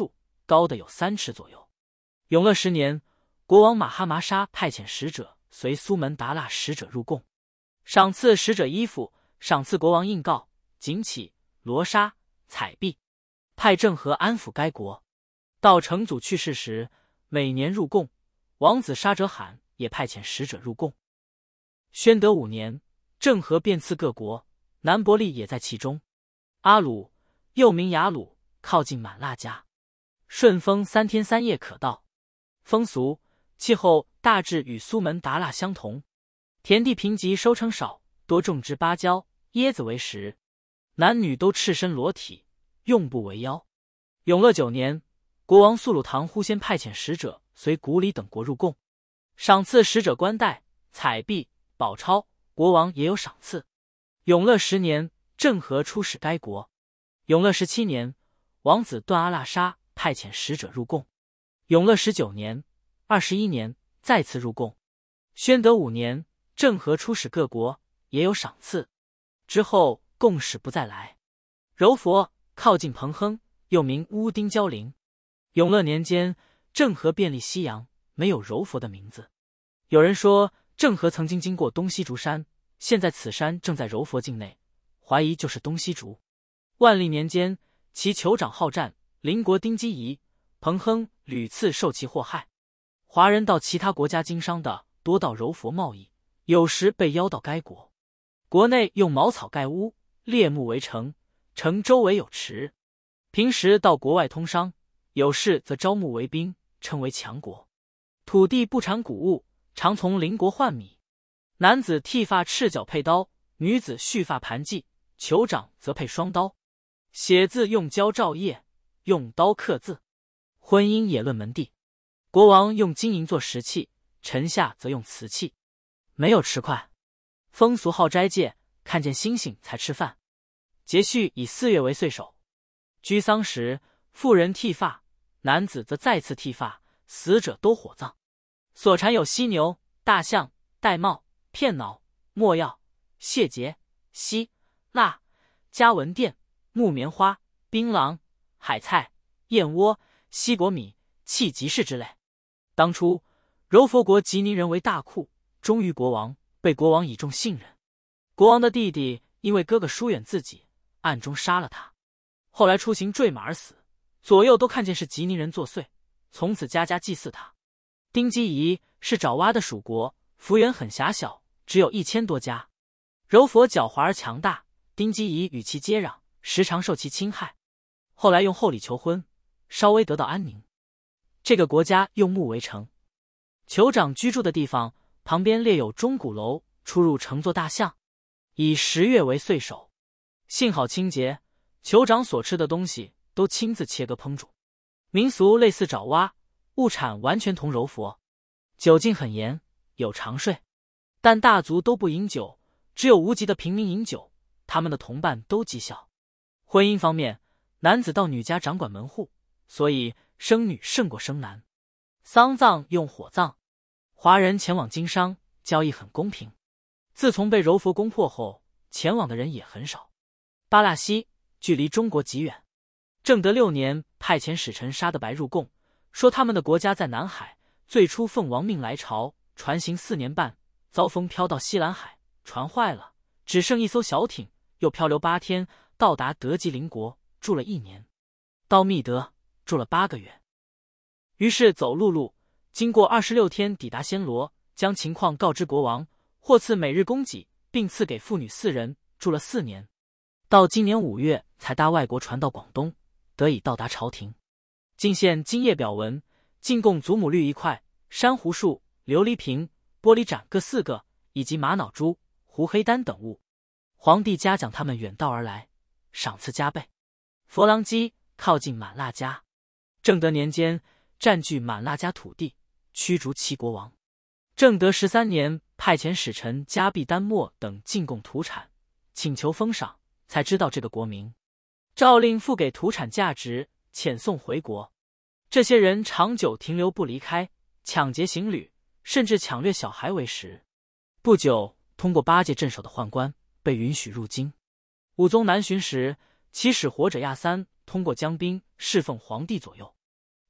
高的有3尺左右。永乐10年，国王马哈麻沙派遣使者随苏门答腊使者入贡，赏赐使者衣服，赏赐国王印告、锦旗、罗纱、彩璧，派郑和安抚该国。到成祖去世时，每年入贡。王子沙哲罕也派遣使者入贡。宣德5年，郑和遍赐各国，南伯利也在其中。阿鲁又名雅鲁，靠近满腊家。顺风3天3夜可到。风俗气候大致与苏门答腊相同，田地贫瘠，收成少，多种植芭蕉、椰子为食。男女都赤身裸体，用布围腰。永乐9年，国王肃鲁堂忽先派遣使者随古里等国入贡，赏赐使者冠带、彩璧、宝钞，国王也有赏赐。永乐10年，郑和出使该国。永乐17年，王子段阿剌沙派遣使者入贡。永乐19年、21年再次入贡。宣德5年，郑和出使各国，也有赏赐。之后贡使不再来。柔佛靠近彭亨，又名乌丁焦陵。永乐年间，郑和遍历西洋，没有柔佛的名字。有人说郑和曾经经过东西竹山，现在此山正在柔佛境内，怀疑就是东西竹。万历年间，其酋长好战，邻国丁基仪、彭亨屡次受其祸害。华人到其他国家经商的多到柔佛贸易，有时被邀到该国。国内用茅草盖屋，列木为城，城周围有池。平时到国外通商，有事则招募为兵，称为强国。土地不产谷物，常从邻国换米。男子剃发赤脚佩刀，女子蓄发盘髻，酋长则配双刀。写字用胶照页，用刀刻字。婚姻也论门第，国王用金银做石器，臣下则用瓷器。没有持筷。风俗好斋戒，看见星星才吃饭。节序以4月为岁首。居丧时，妇人剃发，男子则再次剃发，死者都火葬。所产有犀牛、大象、玳瑁、片脑、没药、蟹节、锡、蜡、家文垫、木棉花、槟榔、海菜、燕窝、西果米、契吉士之类。当初柔佛国吉宁人为大库，忠于国王，被国王倚重信任。国王的弟弟因为哥哥疏远自己，暗中杀了他。后来出行坠马而死，左右都看见是吉宁人作祟，从此家家祭祀他。丁基仪是爪哇的属国，幅员很狭小，只有1000多家。柔佛狡猾而强大，丁基仪与其接壤，时常受其侵害。后来用厚礼求婚，稍微得到安宁。这个国家用木为城，酋长居住的地方旁边列有钟鼓楼，出入乘坐大象。以10月为岁首。幸好清洁，酋长所吃的东西都亲自切割烹煮。民俗类似爪哇，物产完全同柔佛。酒禁很严，有常税，但大族都不饮酒，只有无籍的平民饮酒，他们的同伴都讥笑。婚姻方面，男子到女家掌管门户，所以生女胜过生男。丧葬用火葬。华人前往经商，交易很公平。自从被柔佛攻破后，前往的人也很少。巴剌西距离中国极远。正德6年，派遣使臣沙德白入贡，说他们的国家在南海，最初奉王命来朝，船行4年半，遭风飘到西兰海，船坏了，只剩1艘小艇，又漂流8天，到达德吉邻国，住了1年。到密德住了8个月。于是走陆路，经过26天抵达暹罗，将情况告知国王，获赐每日供给，并赐给妇女4人，住了4年。到今年5月才搭外国船到广东，得以到达朝廷。进献金叶表文，进贡祖母绿1块，珊瑚树、琉璃瓶、玻璃盏各4个，以及玛瑙珠、胡黑丹等物。皇帝嘉奖他们远道而来，赏赐加倍。佛郎基靠近满腊家。正德年间，占据满腊家土地，驱逐其国王。正德13年，派遣使臣加必丹墨等进贡土产，请求封赏，才知道这个国名。诏令付给土产价值，遣送回国。这些人长久停留不离开，抢劫行旅，甚至抢掠小孩为食。不久，通过8届镇守的宦官，被允许入京。武宗南巡时，其使活者亚三通过江兵侍奉皇帝左右。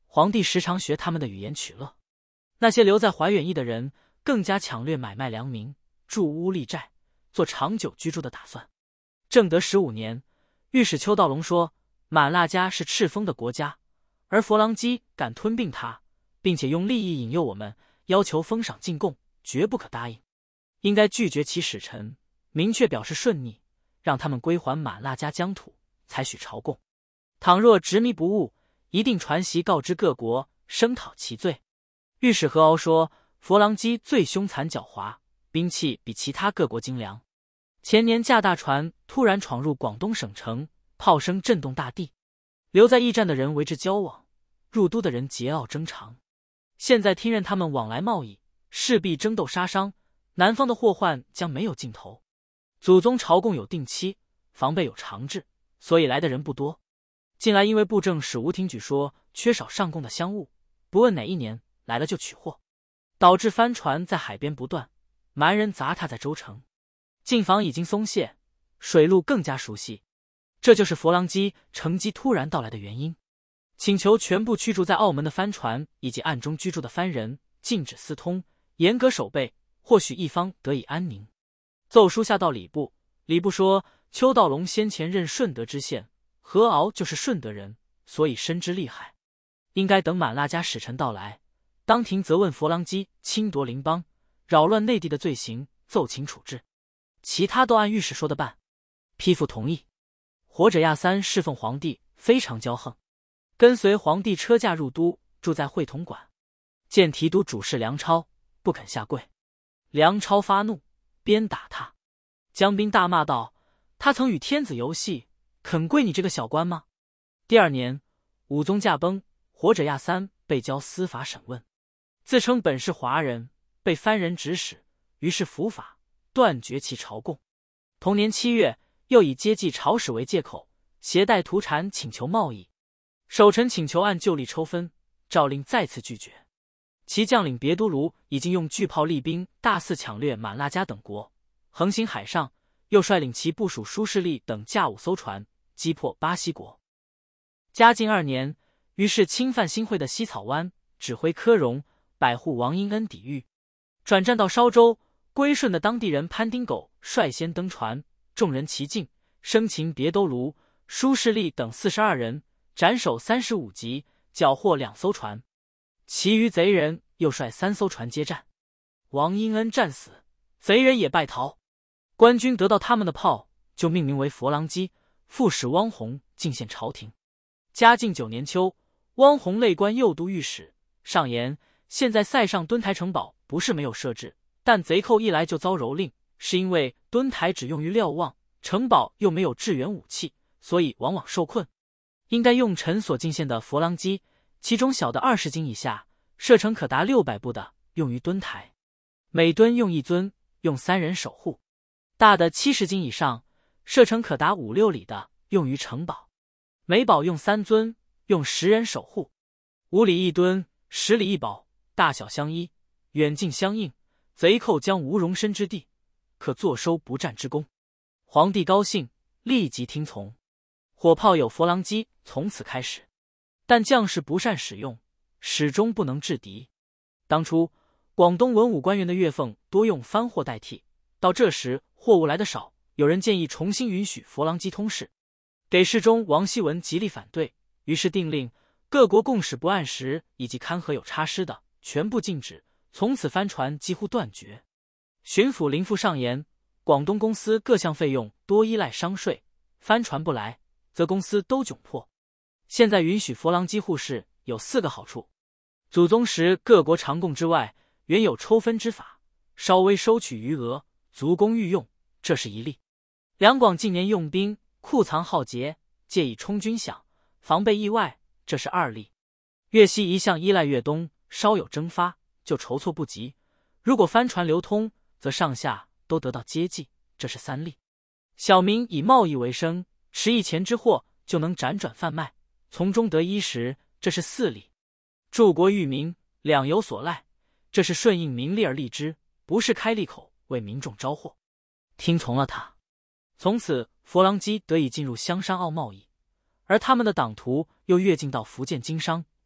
皇帝时常学他们的语言取乐。那些留在怀远驿的人更加抢掠买卖良民，筑屋立寨，做长久居住的打算。正德15年，御史邱道隆说，满剌迦是赤峰的国家，而佛郎基敢吞并他，并且用利益引诱我们，要求封赏进贡，绝不可答应，应该拒绝其使臣，明确表示顺逆，让他们归还满剌迦疆土，才许朝贡。倘若执迷不悟，一定传檄告知各国，声讨其罪。御史何敖说，佛郎基最凶残狡猾，兵器比其他各国精良。前年驾大船突然闯入广东省城，炮声震动大地，留在驿站的人为之交往，入都的人桀骜争长。现在听任他们往来贸易，势必争斗杀伤，南方的祸患将没有尽头。祖宗朝贡有定期，防备有常制，所以来的人不多。近来因为布政使吴廷举说缺少上贡的香物，不问哪一年来了就取货，导致帆船在海边不断，蛮人砸踏在州城。禁防已经松懈，水路更加熟悉，这就是佛郎基乘机突然到来的原因。请求全部驱逐在澳门的帆船以及暗中居住的番人，禁止私通，严格守备，或许一方得以安宁。奏书下到礼部，礼部说邱道隆先前任顺德知县，何敖就是顺德人，所以深知厉害，应该等满剌迦使臣到来，当庭责问佛郎基侵夺邻邦、扰乱内地的罪行，奏请处置。其他都按御史说的办。批复同意。活者亚三侍奉皇帝，非常骄横，跟随皇帝车驾入都，住在会同馆，见提督主事梁超，不肯下跪。梁超发怒，鞭打他。江彬大骂道：他曾与天子游戏，肯跪你这个小官吗？第二年，武宗驾崩，活者亚三被交司法审问，自称本是华人，被番人指使，于是伏法，断绝其朝贡。同年7月，又以接济朝使为借口，携带土产请求贸易。守臣请求按旧例抽分，诏令再次拒绝。其将领别都卢已经用巨炮厉兵大肆抢掠满剌迦等国，横行海上，又率领其部属舒士利等驾5艘船，击破巴西国。嘉靖2年，于是侵犯新会的西草湾，指挥柯荣、百户王英恩抵御，转战到烧州。归顺的当地人潘丁狗率先登船，众人齐进，生擒别都卢、舒士利等42人，斩首35级，缴获2艘船。其余贼人又率3艘船接战，王英恩战死，贼人也败逃。官军得到他们的炮，就命名为佛郎基，副使汪洪进献朝廷。嘉靖9年秋，汪洪累官右都御史，上言现在塞上墩台城堡不是没有设置，但贼寇一来就遭蹂躏，是因为墩台只用于瞭望，城堡又没有支援武器，所以往往受困。应该用臣所进献的佛郎基，其中小的20斤以下，射程可达600步的，用于墩台，每墩用1尊，用3人守护；大的70斤以上，射程可达5-6里的，用于城堡，每堡用3尊，用10人守护。5里1墩，10里1堡，大小相依，远近相应，贼寇将无容身之地，可坐收不战之功。皇帝高兴，立即听从。火炮有佛郎基从此开始，但将士不善使用，始终不能制敌。当初广东文武官员的月俸多用番货代替，到这时货物来得少，有人建议重新允许佛郎基通事，给事中王希文极力反对，于是定令各国贡使不按时以及勘河有差失的，全部禁止，从此帆船几乎断绝。巡抚林富上言，广东公司各项费用多依赖商税，帆船不来，则公司都窘迫。现在允许佛郎基护市有4个好处：祖宗时各国常贡之外，原有抽分之法，稍微收取余额，足供御用，这是一例。两广近年用兵，库藏浩劫，借以充军饷，防备意外，这是2例。粤西一向依赖粤东，稍有征发，就筹措不及，如果帆船流通，则上下都得到接济，这是3例。小民以贸易为生，持一钱之货就能辗转贩卖，从中得衣食，这是4例。助国育民，两有所赖，这是顺应民力而立之，不是开利口为民众招祸。听从了他，从此佛郎基得以进入香山澳贸易，而他们的党徒又越境到福建经商，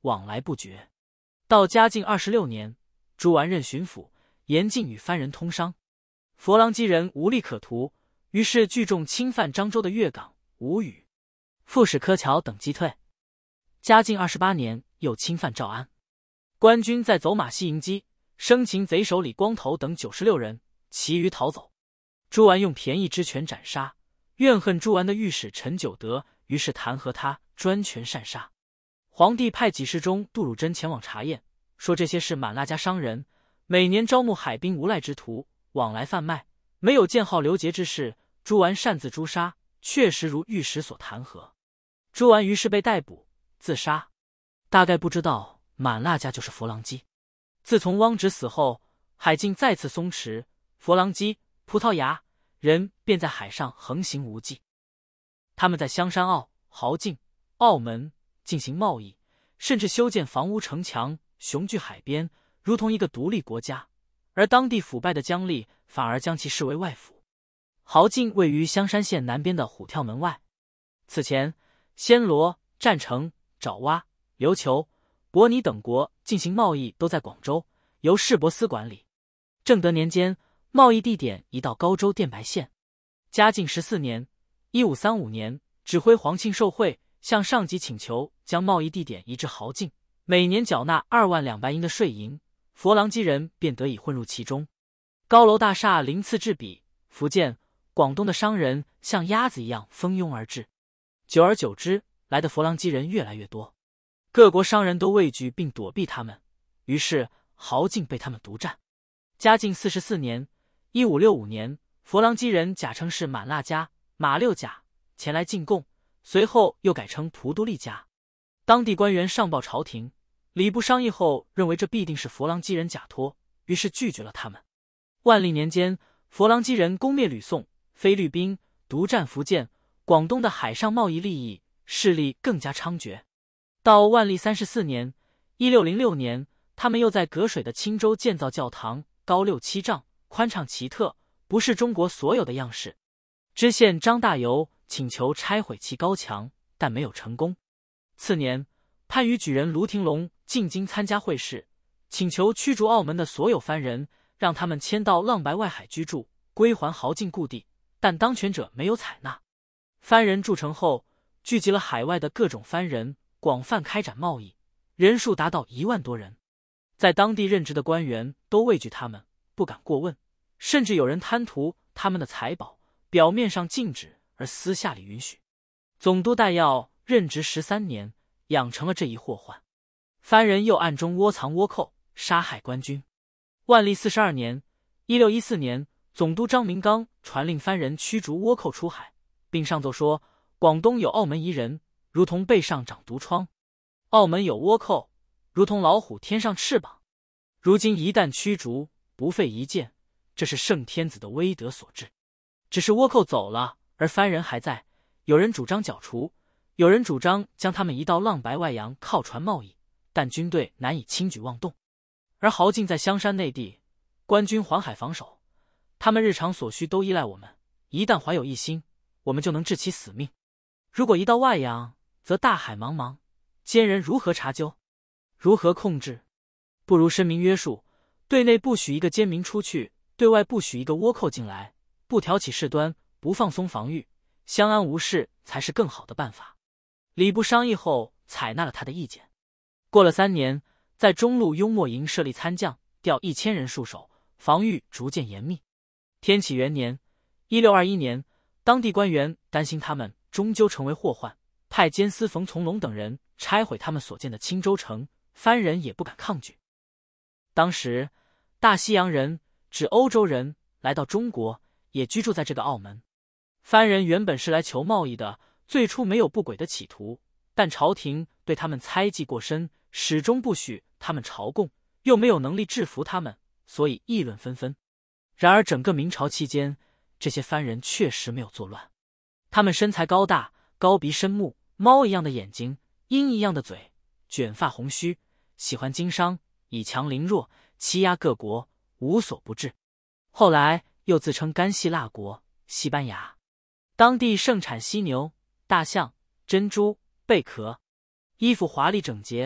往来不绝。到嘉靖26年，朱完任巡抚，严禁与藩人通商。佛郎基人无利可图，于是聚众侵犯漳州的粤港、吴语、副使柯桥等击退。嘉靖28年，又侵犯诏安，官军在走马溪迎击，生擒贼首李光头等96人，其余逃走。朱完用便宜之权斩杀，怨恨朱完的御史陈九德，于是弹劾他专权擅杀。皇帝派给事中杜汝贞前往查验，说这些是满腊家商人，每年招募海滨无赖之徒，往来贩卖，没有见号刘节之事。朱完擅自诛杀，确实如御史所弹劾。朱完于是被逮捕，自杀。大概不知道满腊家就是佛郎基。自从汪直死后，海禁再次松弛，佛郎基、葡萄牙人便在海上横行无忌。他们在香山澳、豪境、澳门进行贸易，甚至修建房屋城墙，雄踞海边，如同一个独立国家。而当地腐败的疆吏反而将其视为外府。豪境位于香山县南边的虎跳门外。此前，暹罗、占城、爪哇、琉球、伯尼等国进行贸易都在广州，由市舶司管理。正德年间，贸易地点移到高州电白县。嘉靖14年（1535年），指挥黄庆受贿，向上级请求将贸易地点移至豪境，每年缴纳22000银的税银，佛郎基人便得以混入其中。高楼大厦鳞次栉比，福建、广东的商人像鸭子一样蜂拥而至，久而久之，来的佛郎基人越来越多，各国商人都畏惧并躲避他们，于是豪境被他们独占。嘉靖44年（1565年），佛郎基人假称是满腊家、马六甲前来进贡，随后又改称蒲都利家。当地官员上报朝廷，礼部商议后认为这必定是佛郎基人假托，于是拒绝了他们。万历年间，佛郎基人攻灭吕宋、菲律宾，独占福建、广东的海上贸易利益，势力更加猖獗。到万历34年（1606年），他们又在隔水的青州建造教堂，高6-7丈，宽敞奇特，不是中国所有的样式。知县张大猷请求拆毁其高墙，但没有成功。次年，番禺举人卢廷龙进京参加会试，请求驱逐澳门的所有番人，让他们迁到浪白外海居住，归还豪境故地，但当权者没有采纳。番人筑城后，聚集了海外的各种番人，广泛开展贸易，人数达到1万多人。在当地任职的官员都畏惧他们，不敢过问，甚至有人贪图他们的财宝，表面上禁止，而私下里允许。总督戴耀任职13年，养成了这一祸患。番人又暗中窝藏倭寇，杀害官军。万历42年（1614年），总督张明刚传令番人驱逐倭寇出海，并上奏说广东有澳门夷人，如同背上长毒疮；澳门有倭寇，如同老虎添上翅膀。如今一旦驱逐，不费一箭，这是圣天子的威德所致。只是倭寇走了，而番人还在，有人主张剿除，有人主张将他们移到浪白外洋靠船贸易，但军队难以轻举妄动。而豪境在香山内地，官军环海防守，他们日常所需都依赖我们，一旦怀有异心，我们就能治其死命。如果移到外洋，则大海茫茫，奸人如何查究？如何控制？不如申明约束，对内不许一个奸民出去，对外不许一个倭寇进来，不挑起事端，不放松防御，相安无事才是更好的办法。礼部商议后采纳了他的意见。过了3年，在中路幽默营设立参将，调1000人戍守，防御逐渐严密。天启元年（1621年），当地官员担心他们终究成为祸患，派监司冯从龙等人拆毁他们所建的青州城，番人也不敢抗拒。当时大西洋人指欧洲人来到中国，也居住在这个澳门。番人原本是来求贸易的，最初没有不轨的企图，但朝廷对他们猜忌过深，始终不许他们朝贡，又没有能力制服他们，所以议论纷纷。然而整个明朝期间，这些番人确实没有作乱。他们身材高大，高鼻深目，猫一样的眼睛，鹰一样的嘴，卷发红须，喜欢经商，以强凌弱，欺压各国，无所不至。后来又自称甘系腊国西班牙，当地盛产犀牛、大象、珍珠、贝壳，衣服华丽整洁，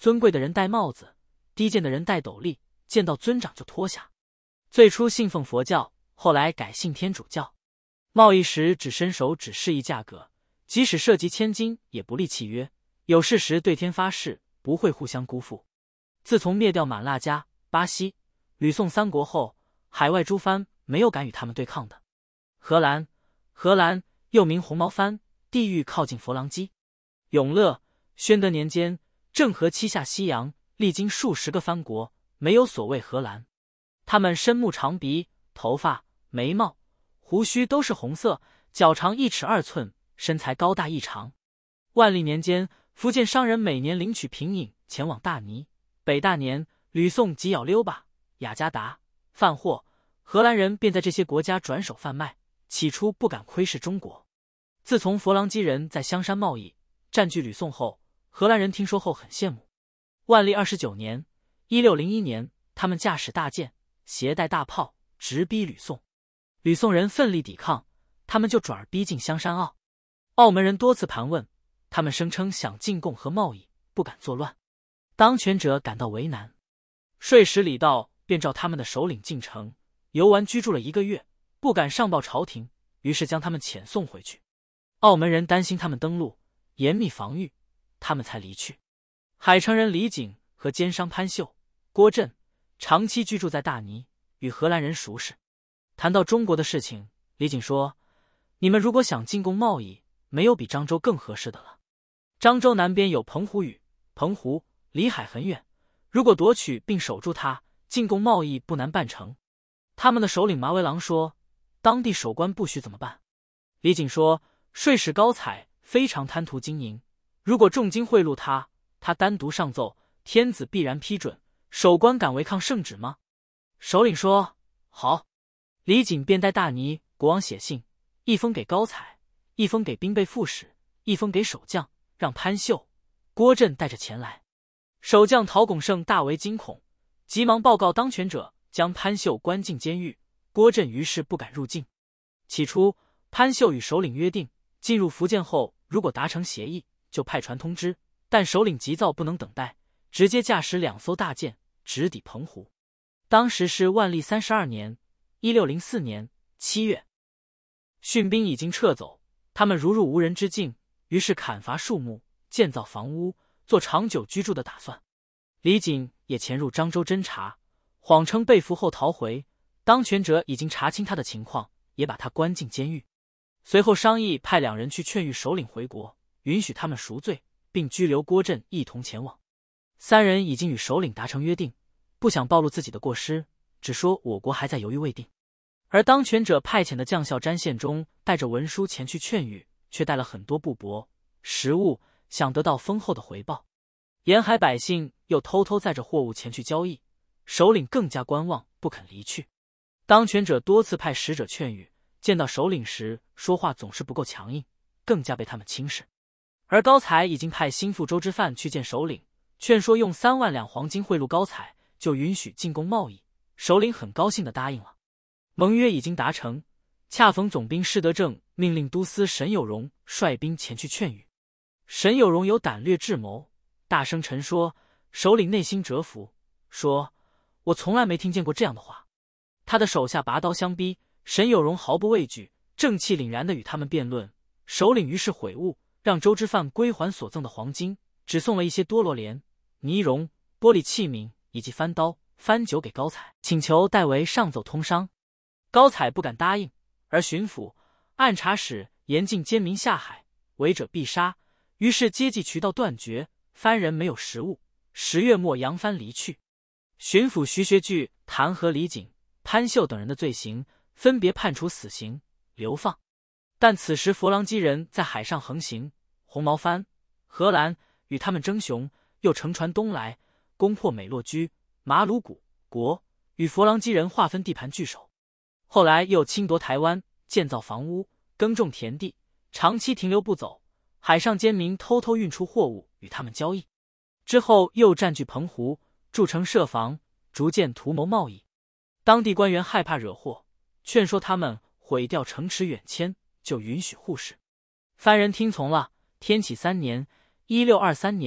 尊贵的人戴帽子，低贱的人戴斗笠，见到尊长就脱下。最初信奉佛教，后来改信天主教。贸易时只伸手只示意价格，即使涉及千金也不立契约，有事时对天发誓不会互相辜负。自从灭掉满剌迦、巴西、吕宋三国后，海外诸藩没有敢与他们对抗的。荷兰又名红毛藩，地域靠近佛朗基。永乐、宣德年间，郑和七下西洋，历经数十个藩国，没有所谓荷兰。他们深目长鼻，头发、眉毛、胡须都是红色，脚长1尺2寸，身材高大异常。万历年间，福建商人每年领取平引前往大尼、北大年、吕宋及咬溜巴、雅加达贩货，荷兰人便在这些国家转手贩卖，起初不敢窥视中国。自从佛朗基人在香山贸易占据吕宋后，荷兰人听说后很羡慕。万历29年1601年，他们驾驶大舰，携带大炮，直逼吕宋。吕宋人奋力抵抗，他们就转而逼近香山澳。澳门人多次盘问，他们声称想进贡和贸易，不敢作乱。当权者感到为难，税时礼道便召他们的首领进城游玩居住了1个月，不敢上报朝廷，于是将他们遣送回去。澳门人担心他们登陆，严密防御，他们才离去。海城人李景和奸商潘秀、郭振长期居住在大尼，与荷兰人熟识。谈到中国的事情，李景说：“你们如果想进贡贸易，没有比漳州更合适的了。漳州南边有澎湖屿，澎湖离海很远，如果夺取并守住它，进贡贸易不难办成。”他们的首领马尾郎说：“当地守官不许怎么办？”李景说：“税使高采非常贪图金银，如果重金贿赂他，他单独上奏，天子必然批准。守官敢违抗圣旨吗？”首领说：“好。”李景便带大尼国王写信，一封给高采，一封给兵备副使，一封给守将，让潘秀、郭振带着前来。守将陶拱胜大为惊恐，急忙报告当权者，将潘秀关进监狱。郭振于是不敢入境。起初，潘秀与首领约定，进入福建后，如果达成协议，就派船通知。但首领急躁，不能等待，直接驾驶2艘大舰直抵澎湖。当时是万历32年1604年7月，训兵已经撤走，他们如入无人之境，于是砍伐树木，建造房屋，做长久居住的打算。李景也潜入漳州侦查，谎称被俘后逃回，当权者已经查清他的情况，也把他关进监狱。随后商议派2人去劝谕首领回国，允许他们赎罪，并拘留郭振一同前往。3人已经与首领达成约定，不想暴露自己的过失，只说我国还在犹豫未定。而当权者派遣的将校詹献忠带着文书前去劝谕，却带了很多布帛、食物，想得到丰厚的回报。沿海百姓又偷偷载着货物前去交易，首领更加观望，不肯离去。当权者多次派使者劝谕，见到首领时说话总是不够强硬，更加被他们轻视。而高采已经派心腹周之范去见首领，劝说用3万两黄金贿赂高采，就允许进贡贸易。首领很高兴地答应了。盟约已经达成，恰逢总兵施德正命令都司沈有容率兵前去劝谕。沈有容有胆略智谋，大声陈说，首领内心折服，说：“我从来没听见过这样的话。”他的手下拔刀相逼，沈有容毫不畏惧，正气凛然地与他们辩论。首领于是悔悟，让周之范归还所赠的黄金，只送了一些多罗莲、泥绒、玻璃器皿以及番刀、番酒给高采，请求代为上奏通商。高采不敢答应，而巡抚、按察使严禁奸民下海，违者必杀，于是接济渠道断绝，番人没有食物。10月末扬帆离去。巡抚徐学具弹劾李景、潘秀等人的罪行，分别判处死刑、流放。但此时佛朗基人在海上横行，红毛番、荷兰与他们争雄，又乘船东来，攻破美洛居、马鲁古国，与佛朗基人划分地盘据守。后来又侵夺台湾，建造房屋，耕种田地，长期停留不走。海上奸民偷偷运出货物与他们交易，之后又占据澎湖，筑城设防，逐渐图谋贸易。当地官员害怕惹祸，劝说他们毁掉城池远迁，就允许护市。番人听从了。天启3年1623年，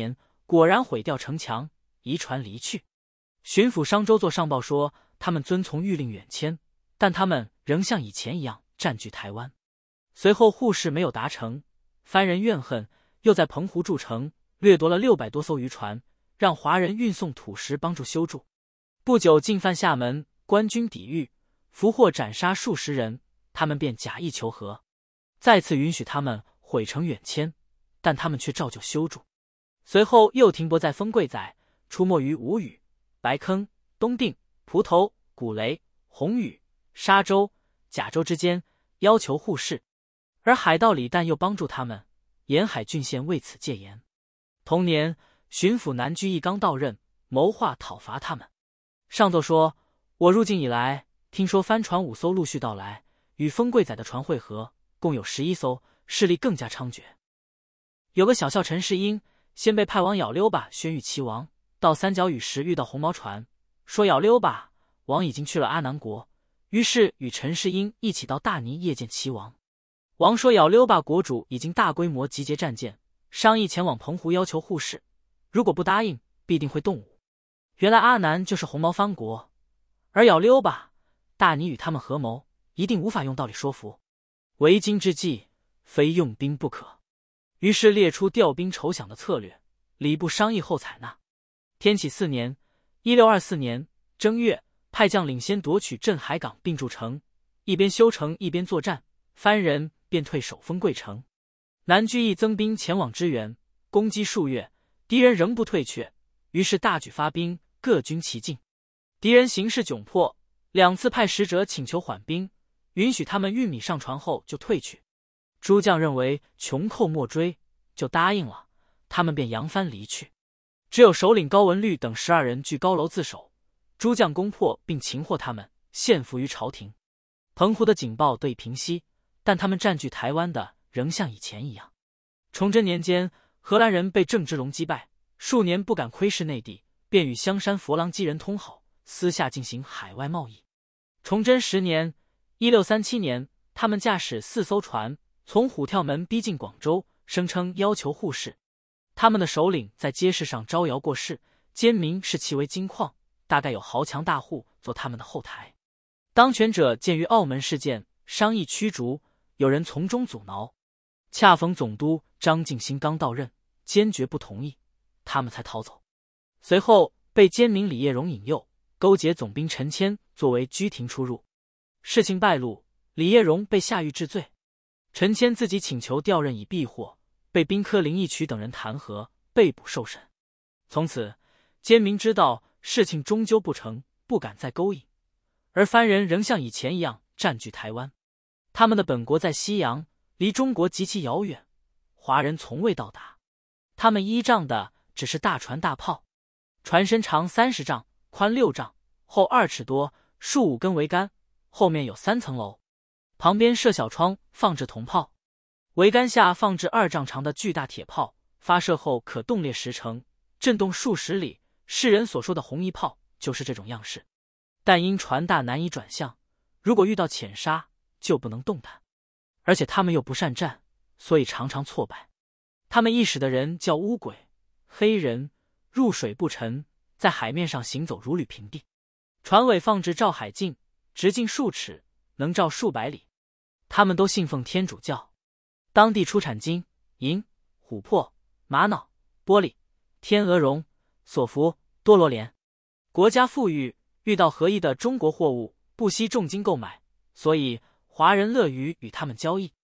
果然毁掉城墙，移船离去。巡抚商周作上报说，他们遵从谕令远迁，但他们仍像以前一样占据台湾。随后互市没有达成，番人怨恨，又在澎湖筑城，掠夺了600多艘渔船，让华人运送土石帮助修筑。不久进犯厦门，官军抵御，俘获斩杀数十人，他们便假意求和，再次允许他们毁城远迁，但他们却照旧修筑。随后又停泊在丰贵仔，出没于吴屿、白坑、东定、蒲头、古雷、红屿、沙洲、甲洲之间，要求互市。而海盗李旦又帮助他们，沿海郡县为此戒严。同年，巡抚南居义刚到任，谋划讨伐他们。上奏说，我入境以来，听说帆船5艘陆续到来，与丰贵仔的船会合，共有11艘，势力更加猖獗。有个小校陈世英，先被派往咬溜巴宣谕齐王，到三角屿时遇到红毛船，说咬溜巴王已经去了阿南国，于是与陈世英一起到大尼谒见齐王。王说咬溜巴国主已经大规模集结战舰，商议前往澎湖要求互市，如果不答应，必定会动武。原来阿南就是红毛藩国，而咬溜巴、大尼与他们合谋，一定无法用道理说服。为今之计，非用兵不可。于是列出调兵筹饷的策略，礼部商议后采纳。天启4年1624年正月，派将领先夺取镇海港并筑城，一边修城一边作战，番人便退守丰贵城。南居义增兵前往支援，攻击数月，敌人仍不退却，于是大举发兵，各军其境。敌人形势窘迫，2次派使者请求缓兵，允许他们运米上船后就退去。诸将认为穷寇莫追，就答应了，他们便扬帆离去。只有首领高文律等12人据高楼自守，诸将攻破并擒获他们，献俘于朝廷。澎湖的警报得以平息，但他们占据台湾的仍像以前一样。崇祯年间，荷兰人被郑芝龙击败，数年不敢窥视内地，便与香山佛郎基人通好，私下进行海外贸易。崇祯10年1637年，他们驾驶4艘船从虎跳门逼近广州，声称要求互市。他们的首领在街市上招摇过市，奸民视其为金矿，大概有豪强大户做他们的后台。当权者鉴于澳门事件，商议驱逐，有人从中阻挠。恰逢总督张敬新刚到任，坚决不同意，他们才逃走。随后被奸民李业荣引诱，勾结总兵陈谦作为居廷出入。事情败露，李业荣被下狱治罪。陈谦自己请求调任以避祸，被兵科林义渠等人弹劾，被捕受审。从此，奸民知道事情终究不成，不敢再勾引，而番人仍像以前一样占据台湾。他们的本国在西洋，离中国极其遥远，华人从未到达。他们依仗的只是大船大炮，船身长30丈，宽6丈，厚2尺多，竖5根桅杆，后面有3层楼，旁边设小窗放置铜炮，桅杆下放置2丈长的巨大铁炮，发射后可动列10成，震动数十里。世人所说的红衣炮就是这种样式，但因船大难以转向，如果遇到浅沙就不能动弹，而且他们又不善战，所以常常挫败。他们一使的人叫乌鬼、黑人，入水不沉，在海面上行走如履平地。船尾放置照海镜，直径数尺，能照数百里。他们都信奉天主教，当地出产金、银、琥珀、玛瑙、玻璃、天鹅绒、索福、多罗莲。国家富裕，遇到合意的中国货物，不惜重金购买，所以华人乐于与他们交易。